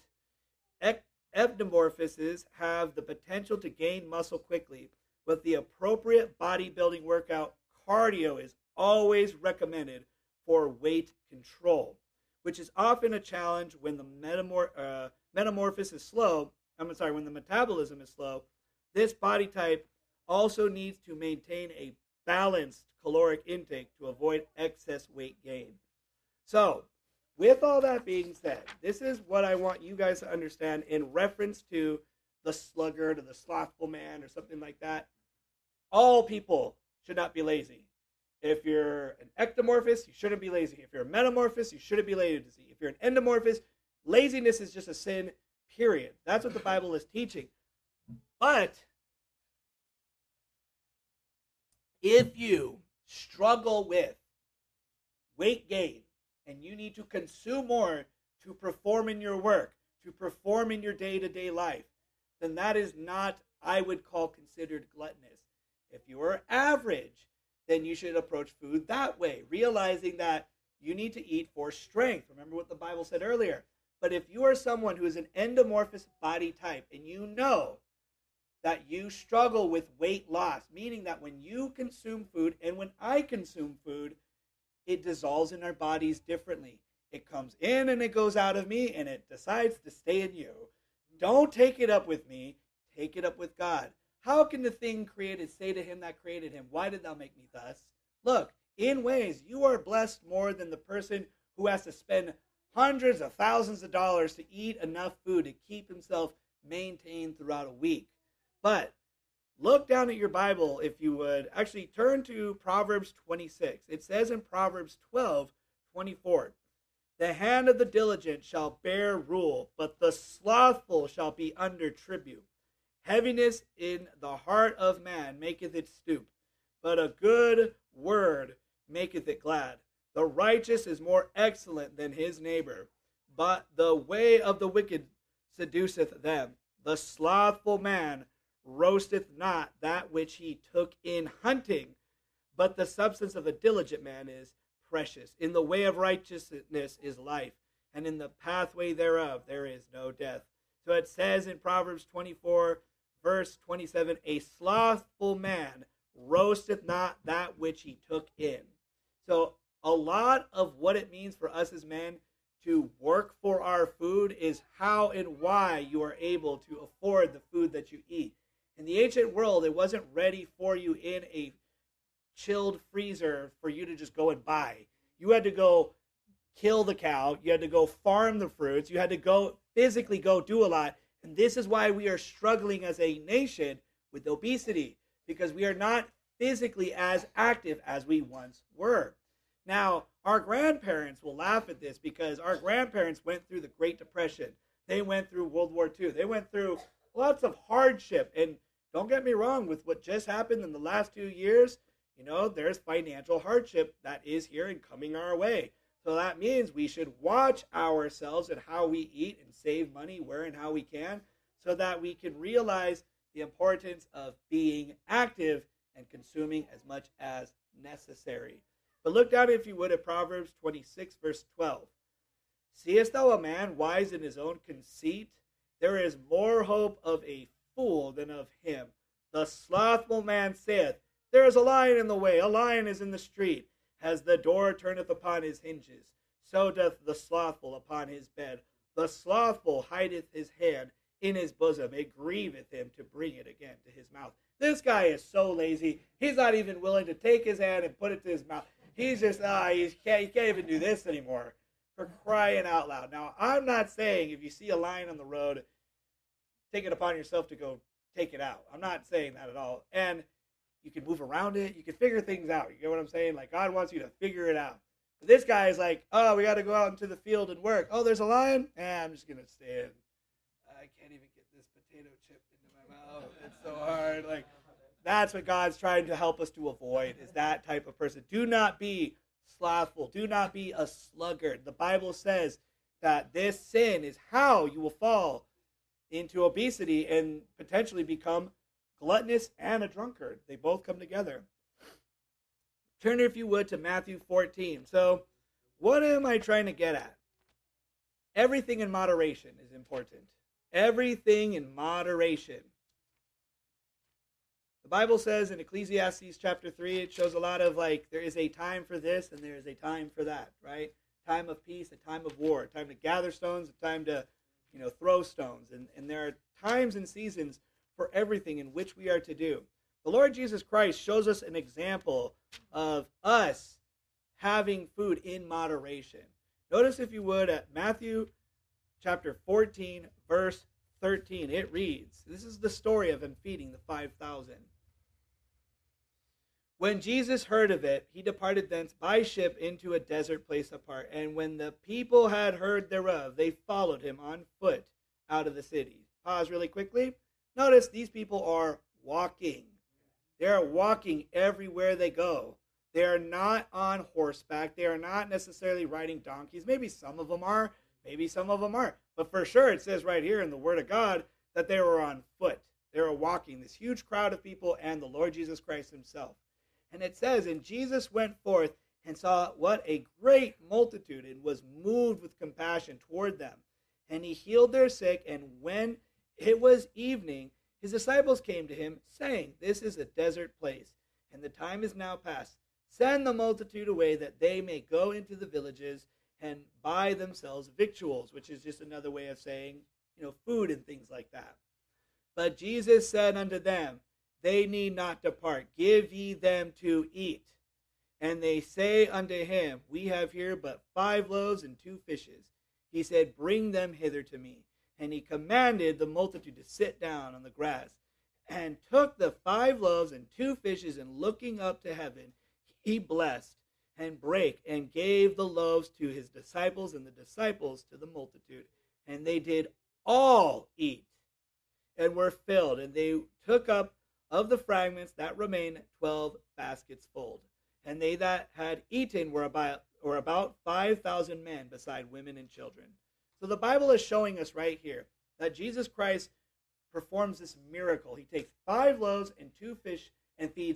Endomorphoses have the potential to gain muscle quickly. With the appropriate bodybuilding workout, cardio is always recommended for weight control, which is often a challenge when the metamorphosis is slow. When the metabolism is slow. This body type also needs to maintain a balanced caloric intake to avoid excess weight gain. So, with all that being said, this is what I want you guys to understand in reference to the sluggard or the slothful man or something like that. All people should not be lazy. If you're an ectomorphous, you shouldn't be lazy. If you're a metamorphous, you shouldn't be lazy. If you're an endomorphous, laziness is just a sin, period. That's what the Bible is teaching. But if you struggle with weight gain and you need to consume more to perform in your work, to perform in your day-to-day life, then that is not, I would call, considered gluttonous. If you are average, then you should approach food that way, realizing that you need to eat for strength. Remember what the Bible said earlier. But if you are someone who is an endomorphous body type and you know that you struggle with weight loss, meaning that when you consume food and when I consume food, it dissolves in our bodies differently. It comes in and it goes out of me, and it decides to stay in you. Don't take it up with me. Take it up with God. How can the thing created say to him that created him, why did thou make me thus? Look, in ways, you are blessed more than the person who has to spend hundreds of thousands of dollars to eat enough food to keep himself maintained throughout a week. But look down at your Bible, if you would. Actually, turn to Proverbs 26. It says in Proverbs 12:24, the hand of the diligent shall bear rule, but the slothful shall be under tribute. Heaviness in the heart of man maketh it stoop, but a good word maketh it glad. The righteous is more excellent than his neighbor, but the way of the wicked seduceth them. The slothful man roasteth not that which he took in hunting, but the substance of a diligent man is precious. In the way of righteousness is life, and in the pathway thereof there is no death. So it says in Proverbs 24, verse 27, a slothful man roasteth not that which he took in. So a lot of what it means for us as men to work for our food is how and why you are able to afford the food that you eat. In the ancient world, it wasn't ready for you in a chilled freezer for you to just go and buy. You had to go kill the cow. You had to go farm the fruits. You had to go physically go do a lot. And this is why we are struggling as a nation with obesity, because we are not physically as active as we once were. Now, our grandparents will laugh at this because our grandparents went through the Great Depression. They went through World War II. They went through lots of hardship. And don't get me wrong, with what just happened in the last 2 years, there's financial hardship that is here and coming our way. So that means we should watch ourselves and how we eat and save money where and how we can, so that we can realize the importance of being active and consuming as much as necessary. But look down, if you would, at Proverbs 26, verse 12. Seest thou a man wise in his own conceit? There is more hope of a fool than of him. The slothful man saith, there is a lion in the way, a lion is in the street. As the door turneth upon his hinges, so doth the slothful upon his bed. The slothful hideth his hand in his bosom, it grieveth him to bring it again to his mouth. This guy is so lazy, he's not even willing to take his hand and put it to his mouth. He's just, he can't even do this anymore, for crying out loud. Now, I'm not saying if you see a lion on the road, take it upon yourself to go take it out. I'm not saying that at all. And you can move around it. You can figure things out. You get what I'm saying? Like, God wants you to figure it out. But this guy is like, oh, we got to go out into the field and work. Oh, there's a lion? I'm just going to stay in. I can't even get this potato chip into my mouth. It's so hard. Like, that's what God's trying to help us to avoid, is that type of person. Do not be slothful. Do not be a sluggard. The Bible says that this sin is how you will fall into obesity and potentially become gluttonous and a drunkard. They both come together. Turn, if you would, to Matthew 14. So, what am I trying to get at? Everything in moderation is important. Everything in moderation. The Bible says in Ecclesiastes chapter 3, it shows a lot of there is a time for this and there is a time for that, right? Time of peace, a time of war, a time to gather stones, a time to, throw stones. And there are times and seasons for everything in which we are to do. The Lord Jesus Christ shows us an example of us having food in moderation. Notice, if you would, at Matthew chapter 14, verse 13. It reads, this is the story of him feeding the 5,000. When Jesus heard of it, he departed thence by ship into a desert place apart. And when the people had heard thereof, they followed him on foot out of the city. Pause really quickly. Notice these people are walking. They are walking everywhere they go. They are not on horseback. They are not necessarily riding donkeys. Maybe some of them are. Maybe some of them aren't. But for sure, it says right here in the Word of God that they were on foot. They were walking, this huge crowd of people and the Lord Jesus Christ himself. And it says, and Jesus went forth and saw what a great multitude, and was moved with compassion toward them. And he healed their sick, and when it was evening, his disciples came to him, saying, this is a desert place, and the time is now past. Send the multitude away, that they may go into the villages and buy themselves victuals, which is just another way of saying, food and things like that. But Jesus said unto them, they need not depart. Give ye them to eat. And they say unto him, we have here but 5 loaves and 2 fishes. He said, bring them hither to me. And he commanded the multitude to sit down on the grass, and took the 5 loaves and 2 fishes, and looking up to heaven, he blessed and brake, and gave the loaves to his disciples, and the disciples to the multitude. And they did all eat, and were filled. And they took up of the fragments that remained 12 baskets full. And they that had eaten were about 5,000 men, beside women and children. So the Bible is showing us right here that Jesus Christ performs this miracle. He takes 5 loaves and 2 fish and feeds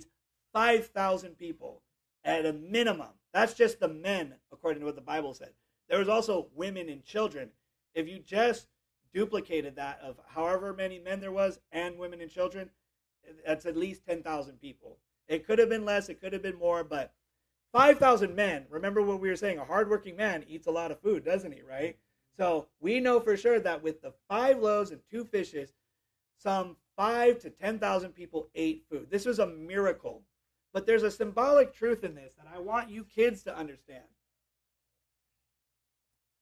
5,000 people at a minimum. That's just the men, according to what the Bible said. There was also women and children. If you just duplicated that of however many men there was and women and children, that's at least 10,000 people. It could have been less, it could have been more, but 5,000 men. Remember what we were saying, a hardworking man eats a lot of food, doesn't he, right? So we know for sure that with the 5 loaves and 2 fishes, some 5,000 to 10,000 people ate food. This was a miracle. But there's a symbolic truth in this that I want you kids to understand.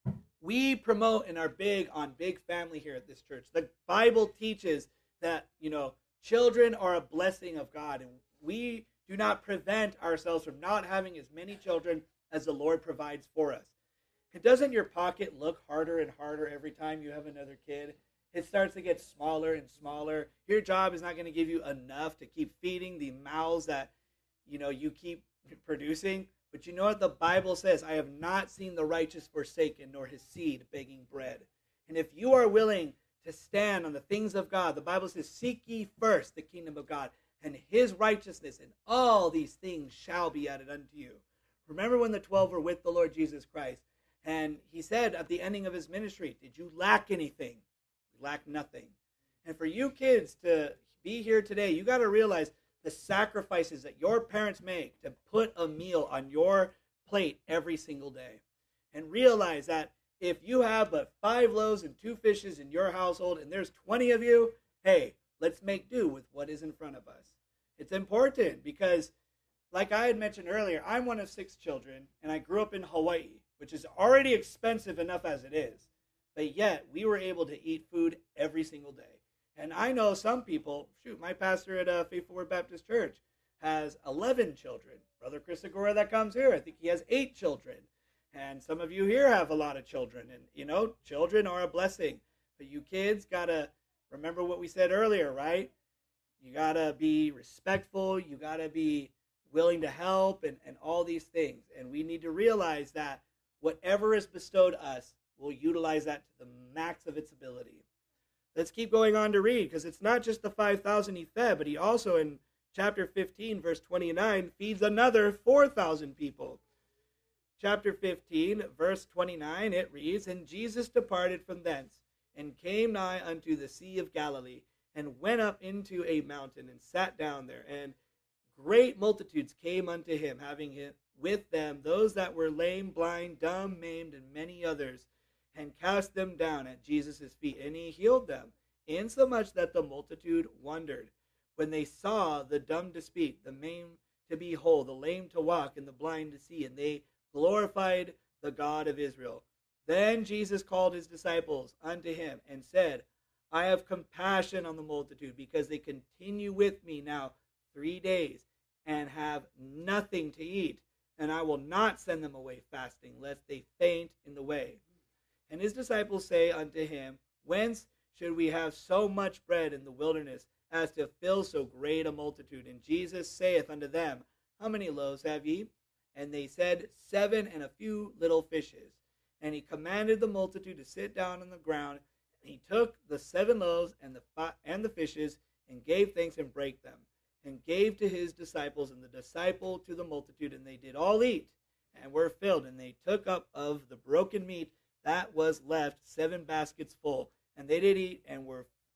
we promote and are big on big family here at this church. The Bible teaches that, children are a blessing of God, and we do not prevent ourselves from not having as many children as the Lord provides for us. And doesn't your pocket look harder and harder every time you have another kid? It starts to get smaller and smaller. Your job is not going to give you enough to keep feeding the mouths that, you keep producing. But you know what the Bible says? I have not seen the righteous forsaken, nor his seed begging bread. And if you are willing to stand on the things of God, the Bible says, seek ye first the kingdom of God and his righteousness, and all these things shall be added unto you. Remember when the 12 were with the Lord Jesus Christ, and he said at the ending of his ministry, did you lack anything? We lack nothing. And for you kids to be here today, you got to realize the sacrifices that your parents make to put a meal on your plate every single day. And realize that if you have but 5 loaves and 2 fishes in your household and there's 20 of you, hey, let's make do with what is in front of us. It's important because, like I had mentioned earlier, I'm one of 6 children, and I grew up in Hawaii, which is already expensive enough as it is. But yet, we were able to eat food every single day. And I know some people, my pastor at Faithful Word Baptist Church has 11 children. Brother Chris Agora that comes here, I think he has 8 children. And some of you here have a lot of children. And, children are a blessing. But you kids got to remember what we said earlier, right? You got to be respectful. You got to be willing to help and all these things. And we need to realize that whatever is bestowed us, we'll utilize that to the max of its ability. Let's keep going on to read, because it's not just the 5,000 he fed, but he also, in chapter 15, verse 29, feeds another 4,000 people. Chapter 15, verse 29, it reads, And Jesus departed from thence, and came nigh unto the Sea of Galilee, and went up into a mountain, and sat down there. And great multitudes came unto him, having with them those that were lame, blind, dumb, maimed, and many others, and cast them down at Jesus' feet, and he healed them, insomuch that the multitude wondered, when they saw the dumb to speak, the maimed to be whole, the lame to walk, and the blind to see, and they glorified the God of Israel. Then Jesus called his disciples unto him, and said, I have compassion on the multitude, because they continue with me now 3 days, and have nothing to eat, and I will not send them away fasting, lest they faint in the way. And his disciples say unto him, Whence should we have so much bread in the wilderness, as to fill so great a multitude? And Jesus saith unto them, How many loaves have ye? And they said, 7, and a few little fishes. And he commanded the multitude to sit down on the ground. And he took the 7 loaves and the fishes, and gave thanks, and brake them, and gave to his disciples, and the disciple to the multitude. And they did all eat, and were filled. And they took up of the broken meat that was left 7 baskets full. And they did eat, and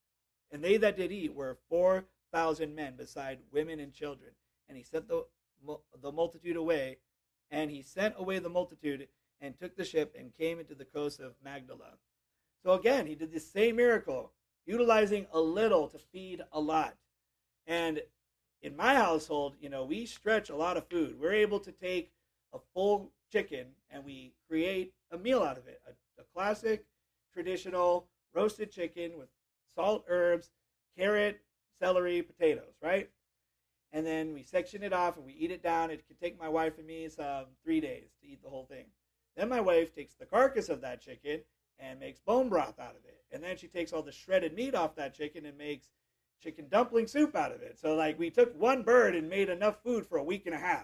they that did eat were 4,000 men, beside women and children. And he sent the multitude away, and he sent away the multitude, and took the ship, and came into the coast of Magdala. So again, he did the same miracle, utilizing a little to feed a lot. And in my household, we stretch a lot of food. We're able to take a full chicken, and we create a meal out of it. A classic, traditional, roasted chicken with salt, herbs, carrot, celery, potatoes, right? And then we section it off and we eat it down. It could take my wife and me some 3 days to eat the whole thing. Then my wife takes the carcass of that chicken and makes bone broth out of it. And then she takes all the shredded meat off that chicken and makes chicken dumpling soup out of it. So we took one bird and made enough food for a week and a half.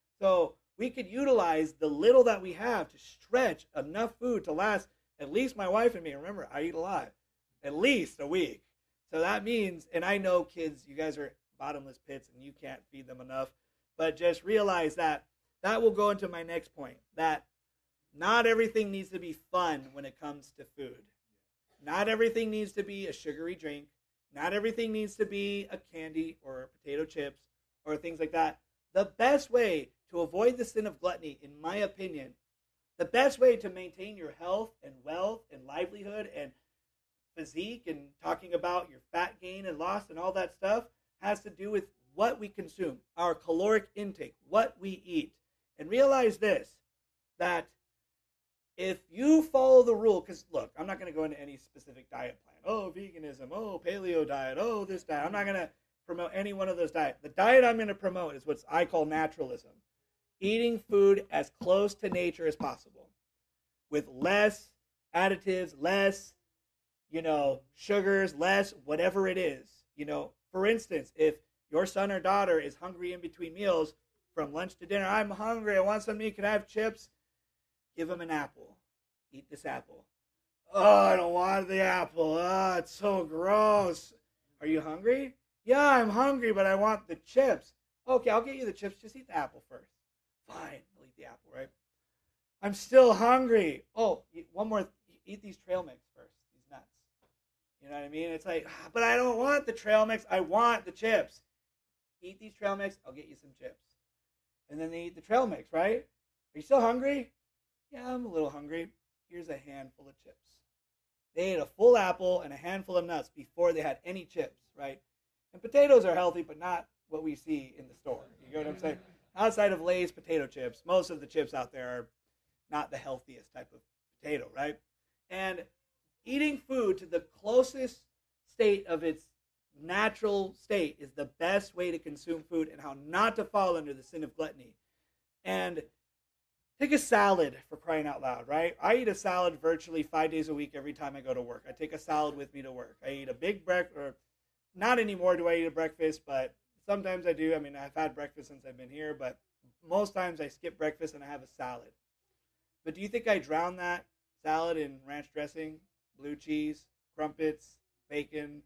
So we could utilize the little that we have to stretch enough food to last at least my wife and me. Remember, I eat a lot. At least a week. So that means, and I know kids, you guys are bottomless pits and you can't feed them enough, but just realize that will go into my next point, that not everything needs to be fun when it comes to food. Not everything needs to be a sugary drink. Not everything needs to be a candy or potato chips or things like that. The best way to avoid the sin of gluttony, in my opinion, the best way to maintain your health and wealth and livelihood and physique, and talking about your fat gain and loss and all that stuff, has to do with what we consume, our caloric intake, what we eat. And realize this, that if you follow the rule, because look, I'm not going to go into any specific diet plan. Oh, veganism. Oh, paleo diet. Oh, this diet. I'm not going to promote any one of those diets. The diet I'm going to promote is what I call naturalism. Eating food as close to nature as possible with less additives, less, sugars, less whatever it is. For instance, if your son or daughter is hungry in between meals from lunch to dinner, I'm hungry, I want something, can I have chips? Give them an apple. Eat this apple. Oh, I don't want the apple. Oh, it's so gross. Are you hungry? Yeah, I'm hungry, but I want the chips. Okay, I'll get you the chips. Just eat the apple first. Fine, I'll eat the apple, right? I'm still hungry. Oh, one more. Eat these trail mix first, these nuts. You know what I mean? It's like, but I don't want the trail mix. I want the chips. Eat these trail mix. I'll get you some chips. And then they eat the trail mix, right? Are you still hungry? Yeah, I'm a little hungry. Here's a handful of chips. They ate a full apple and a handful of nuts before they had any chips, right? And potatoes are healthy, but not what we see in the store. You get what I'm saying? Outside of Lay's potato chips, most of the chips out there are not the healthiest type of potato, right? And eating food to the closest state of its natural state is the best way to consume food and how not to fall under the sin of gluttony. And take a salad, for crying out loud, right? I eat a salad virtually 5 days a week every time I go to work. I take a salad with me to work. I eat a big breakfast, or not anymore do I eat a breakfast, but sometimes I do. I mean, I've had breakfast since I've been here, but most times I skip breakfast and I have a salad. But do you think I drown that salad in ranch dressing, blue cheese, crumpets, bacon,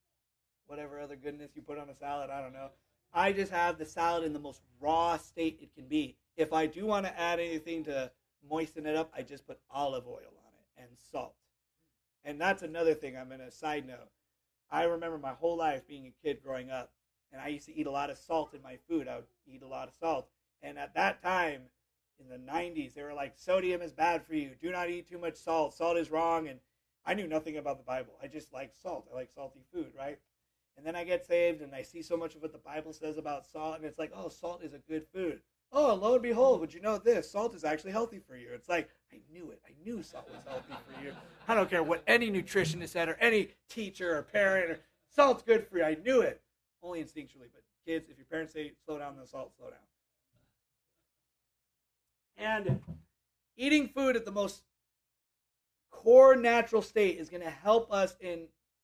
whatever other goodness you put on a salad? I don't know. I just have the salad in the most raw state it can be. If I do want to add anything to moisten it up, I just put olive oil on it and salt. And that's another thing. I'm in a side note. I remember my whole life being a kid growing up, and I used to eat a lot of salt in my food. I would eat a lot of salt. And at that time, in the 90s, they were like, sodium is bad for you. Do not eat too much salt. Salt is wrong. And I knew nothing about the Bible. I just like salt. I like salty food, right? And then I get saved, and I see so much of what the Bible says about salt, and it's like, oh, salt is a good food. Oh, and lo and behold, would you know this? Salt is actually healthy for you. It's like, I knew it. I knew salt was healthy for you. I don't care what any nutritionist said or any teacher or parent. Or salt's good for you. I knew it. Only instinctually. But kids, if your parents say slow down, then salt, slow down. And eating food at the most core natural state is going to help us in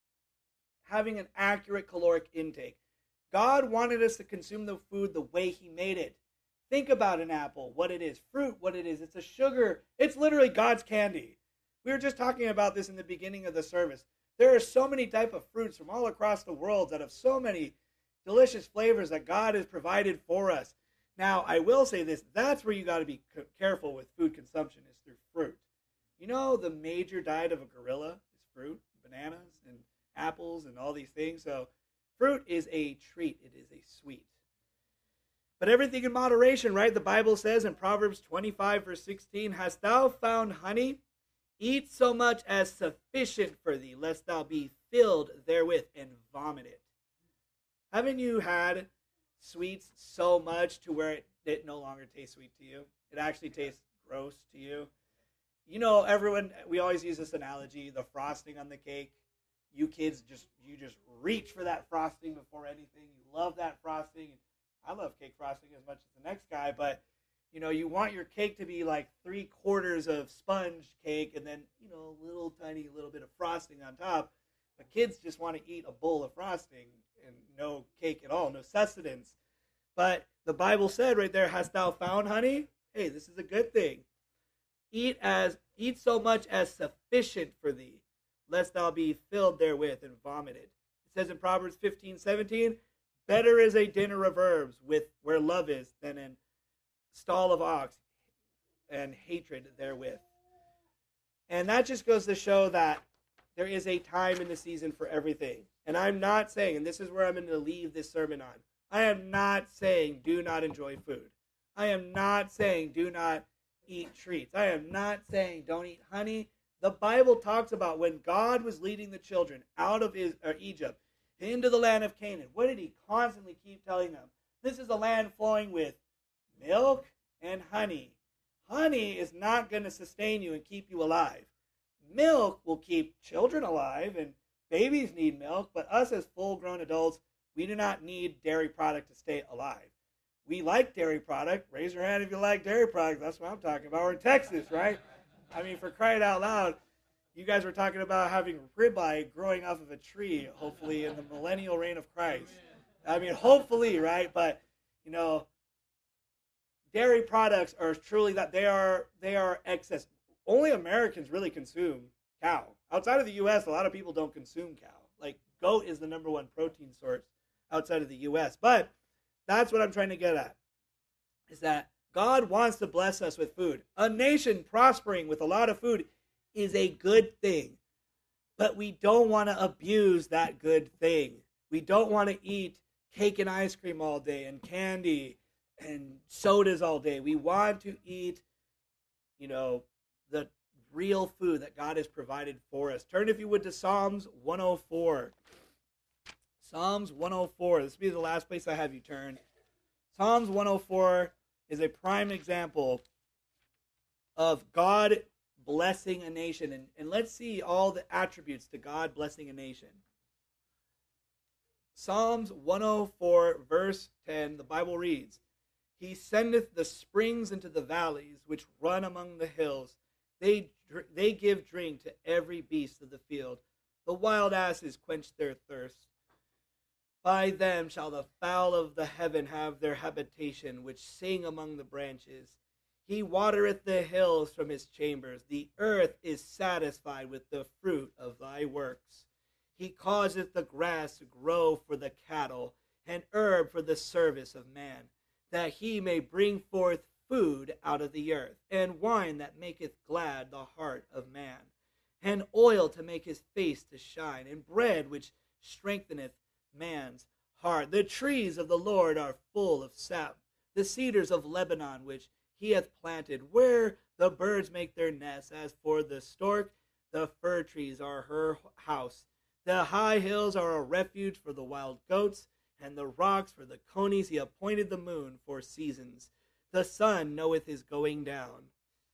having an accurate caloric intake. God wanted us to consume the food the way he made it. Think about an apple, what it is, fruit, what it is. It's a sugar. It's literally God's candy. We were just talking about this in the beginning of the service. There are so many types of fruits from all across the world that have so many delicious flavors that God has provided for us. Now, I will say this. That's where you got to be careful with food consumption is through fruit. You know, the major diet of a gorilla is fruit, bananas, and apples, and all these things. So fruit is a treat. It is a sweet. But everything in moderation, right? The Bible says in Proverbs 25, verse 16, hast thou found honey? Eat so much as sufficient for thee, lest thou be filled therewith and vomit it. Haven't you had sweets so much to where it no longer tastes sweet to you? It actually tastes gross to you. You know, we always use this analogy, the frosting on the cake. You kids, you just reach for that frosting before anything. You love that frosting. I love cake frosting as much as the next guy, but, you know, you want your cake to be like 3/4 of sponge cake and then, you know, a little tiny little bit of frosting on top. But kids just want to eat a bowl of frosting and no cake at all, no sustenance. But the Bible said right there, hast thou found honey? Hey, this is a good thing. Eat so much as sufficient for thee, lest thou be filled therewith and vomited. It says in Proverbs 15:17, better is a dinner of herbs where love is than an stall of ox and hatred therewith. And that just goes to show that there is a time in the season for everything. And I'm not saying, and this is where I'm going to leave this sermon on, I am not saying do not enjoy food. I am not saying do not eat treats. I am not saying don't eat honey. The Bible talks about when God was leading the children out of Egypt into the land of Canaan. What did he constantly keep telling them? This is a land flowing with milk and honey. Honey is not going to sustain you and keep you alive. Milk will keep children alive, and babies need milk, but us as full-grown adults, we do not need dairy product to stay alive. We like dairy product. Raise your hand if you like dairy product. That's what I'm talking about. We're in Texas, right? I mean, for crying out loud, you guys were talking about having ribeye growing off of a tree, hopefully, in the millennial reign of Christ. I mean, hopefully, right? But, dairy products are truly that they are excess. Only Americans really consume cow. Outside of the U.S., a lot of people don't consume cow. Like, goat is the number one protein source outside of the U.S. But that's what I'm trying to get at, is that God wants to bless us with food. A nation prospering with a lot of food is a good thing, but we don't want to abuse that good thing. We don't want to eat cake and ice cream all day and candy and sodas all day. We want to eat, the real food that God has provided for us. Turn, if you would, to Psalms 104. Psalms 104. This will be the last place I have you turn. Psalms 104 is a prime example of God blessing a nation. And let's see all the attributes to God blessing a nation. Psalms 104, verse 10, the Bible reads, He sendeth the springs into the valleys, which run among the hills. They give drink to every beast of the field. The wild asses quench their thirst. By them shall the fowl of the heaven have their habitation, which sing among the branches. He watereth the hills from his chambers. The earth is satisfied with the fruit of thy works. He causeth the grass to grow for the cattle, and herb for the service of man, that he may bring forth food out of the earth, and wine that maketh glad the heart of man, and oil to make his face to shine, and bread which strengtheneth man's heart. The trees of the Lord are full of sap, the cedars of Lebanon which he hath planted, where the birds make their nests. As for the stork, the fir trees are her house. The high hills are a refuge for the wild goats, and the rocks for the conies. He appointed the moon for seasons. The sun knoweth his going down.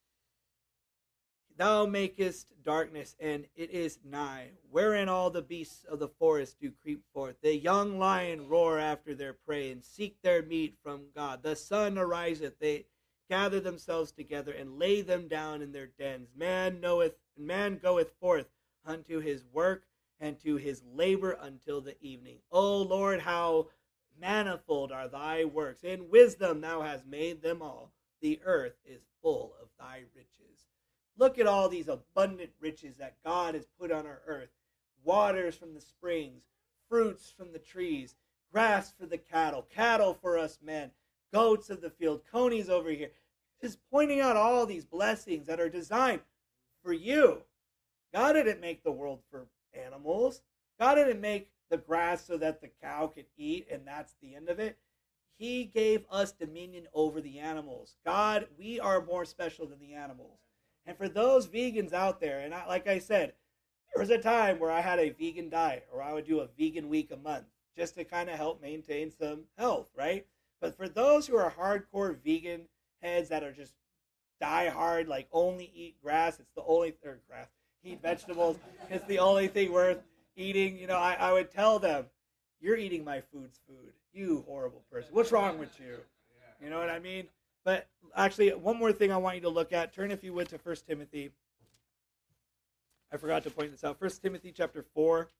Thou makest darkness, and it is nigh, wherein all the beasts of the forest do creep forth. The young lion roar after their prey, and seek their meat from God. The sun ariseth, they gather themselves together, and lay them down in their dens. Man goeth forth unto his work, and to his labor until the evening. O Lord, how manifold are thy works. In wisdom thou hast made them all. The earth is full of thy riches. Look at all these abundant riches that God has put on our earth. Waters from the springs, fruits from the trees, grass for the cattle for us men, goats of the field, conies over here. Just pointing out all these blessings that are designed for you. God didn't make the world for animals. God didn't make the grass so that the cow could eat and that's the end of it. He gave us dominion over the animals. God, we are more special than the animals. And for those vegans out there, and like I said, there was a time where I had a vegan diet, or I would do a vegan week a month just to kind of help maintain some health, right? But for those who are hardcore vegan heads that are just die hard, like only eat grass, it's the only, or grass, eat vegetables, it's the only thing worth eating. I would tell them, you're eating my food's food, you horrible person. What's wrong with you? You know what I mean? But actually, one more thing I want you to look at. Turn, if you would, to 1 Timothy. I forgot to point this out. 1 Timothy chapter 4.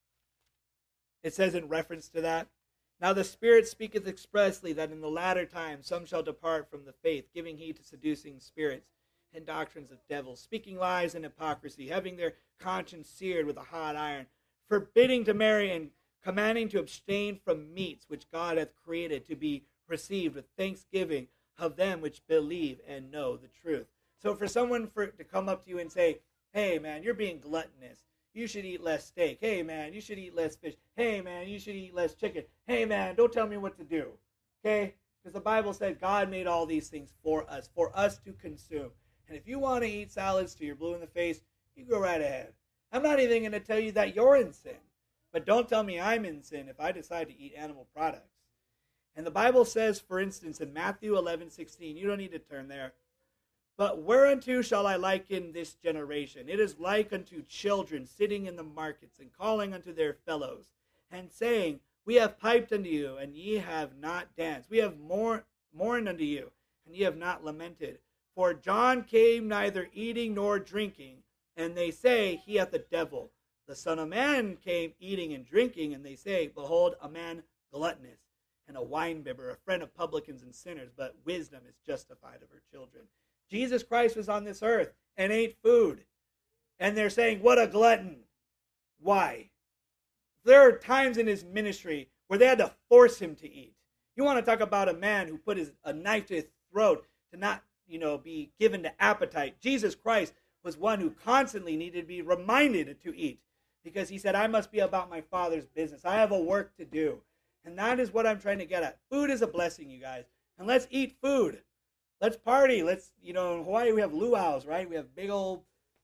It says in reference to that, Now the Spirit speaketh expressly that in the latter time some shall depart from the faith, giving heed to seducing spirits and doctrines of devils, speaking lies and hypocrisy, having their conscience seared with a hot iron, forbidding to marry and commanding to abstain from meats which God hath created to be received with thanksgiving of them which believe and know the truth. So for someone to come up to you and say, hey man, you're being gluttonous, you should eat less steak. Hey man, you should eat less fish. Hey man, you should eat less chicken. Hey man, don't tell me what to do. Okay? Because the Bible said God made all these things for us to consume. And if you want to eat salads till you're blue in the face, you go right ahead. I'm not even going to tell you that you're in sin. But don't tell me I'm in sin if I decide to eat animal products. And the Bible says, for instance, in Matthew 11:16, you don't need to turn there, But whereunto shall I liken this generation? It is like unto children sitting in the markets, and calling unto their fellows, and saying, We have piped unto you, and ye have not danced. We have mourned unto you, and ye have not lamented. For John came neither eating nor drinking, and they say, He hath the devil. The Son of Man came eating and drinking, and they say, Behold, a man gluttonous, and a winebibber, a friend of publicans and sinners, but wisdom is justified of her children. Jesus Christ was on this earth and ate food. And they're saying, what a glutton. Why? There are times in his ministry where they had to force him to eat. You want to talk about a man who put a knife to his throat to not, be given to appetite. Jesus Christ was one who constantly needed to be reminded to eat, because he said, I must be about my Father's business. I have a work to do. And that is what I'm trying to get at. Food is a blessing, you guys. And let's eat food. Let's party. Let's, in Hawaii we have luau's, right? We have big old,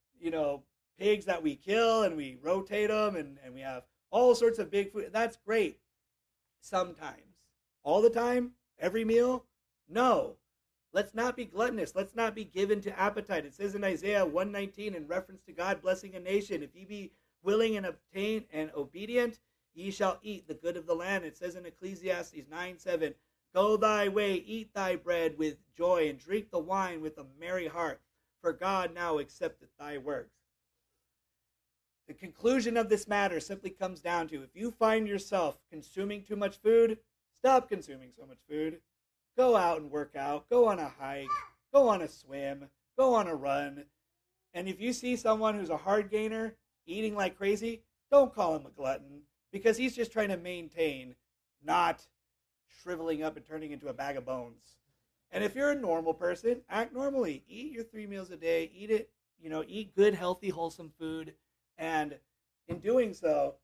pigs that we kill and we rotate them, and we have all sorts of big food. That's great. Sometimes. All the time? Every meal? No. Let's not be gluttonous. Let's not be given to appetite. It says in Isaiah 1:19 in reference to God blessing a nation, if ye be willing and obtain and obedient, ye shall eat the good of the land. It says in Ecclesiastes 9:7, Go thy way, eat thy bread with joy, and drink the wine with a merry heart, for God now accepteth thy works. The conclusion of this matter simply comes down to, if you find yourself consuming too much food, stop consuming so much food. Go out and work out. Go on a hike. Go on a swim. Go on a run. And if you see someone who's a hard gainer eating like crazy, don't call him a glutton, because he's just trying to maintain, not shriveling up and turning into a bag of bones. And if you're a normal person, act normally. Eat your 3 meals a day. Eat it, eat good, healthy, wholesome food. And in doing so,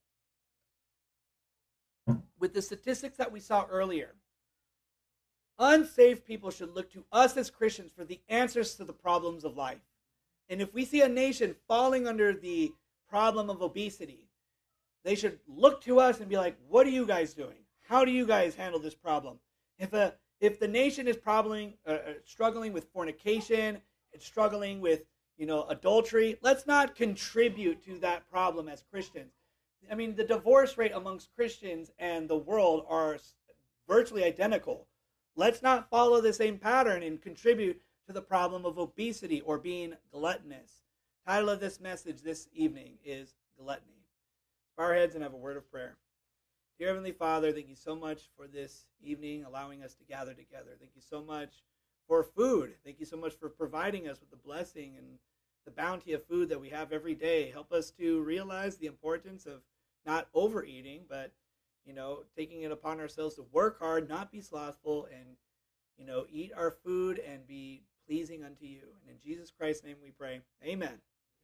with the statistics that we saw earlier, unsaved people should look to us as Christians for the answers to the problems of life. And if we see a nation falling under the problem of obesity, they should look to us and be like, what are you guys doing? How do you guys handle this problem? If the nation is struggling with fornication, it's struggling with adultery, let's not contribute to that problem as Christians. I mean, the divorce rate amongst Christians and the world are virtually identical. Let's not follow the same pattern and contribute to the problem of obesity or being gluttonous. Title of this message this evening is Gluttony. Bow our heads and have a word of prayer. Dear Heavenly Father, thank you so much for this evening, allowing us to gather together. Thank you so much for food. Thank you so much for providing us with the blessing and the bounty of food that we have every day. Help us to realize the importance of not overeating, but taking it upon ourselves to work hard, not be slothful, and eat our food and be pleasing unto you. And in Jesus Christ's name we pray. Amen.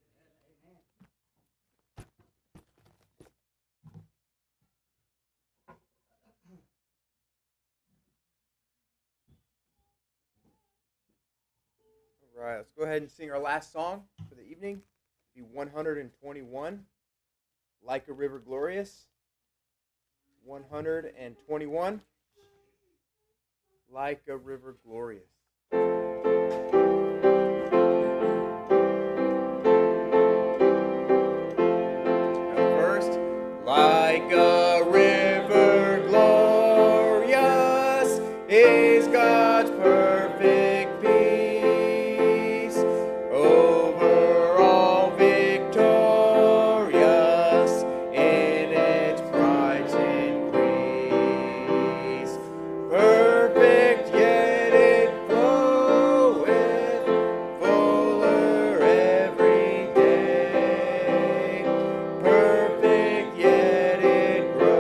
All right, let's go ahead and sing our last song for the evening. Be 121, Like a River Glorious. 121, Like a River Glorious. First, like a river glorious is God's perfect peace, over all victorious in its bright increase. Perfect, yet it floweth fuller every day. Perfect, yet it grows.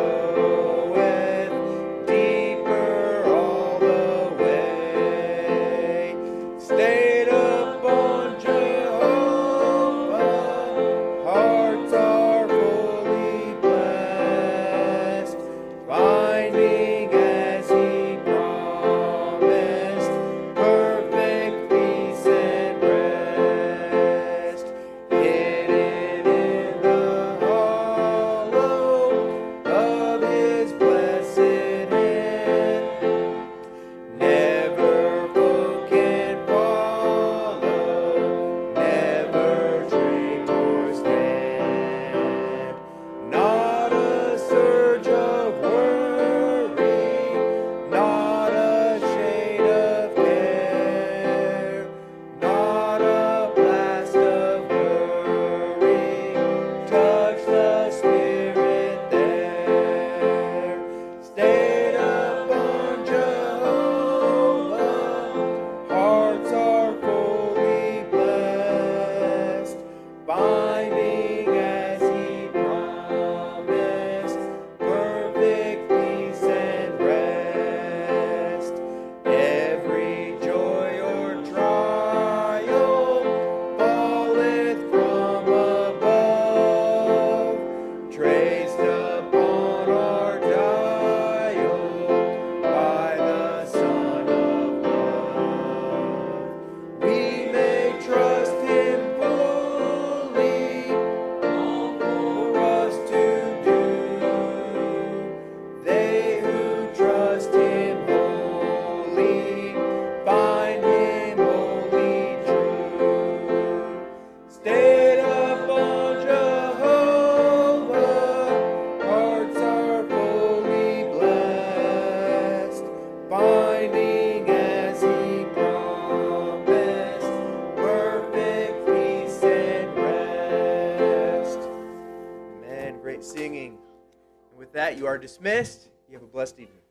great singing. And with that, you are dismissed. You have a blessed evening.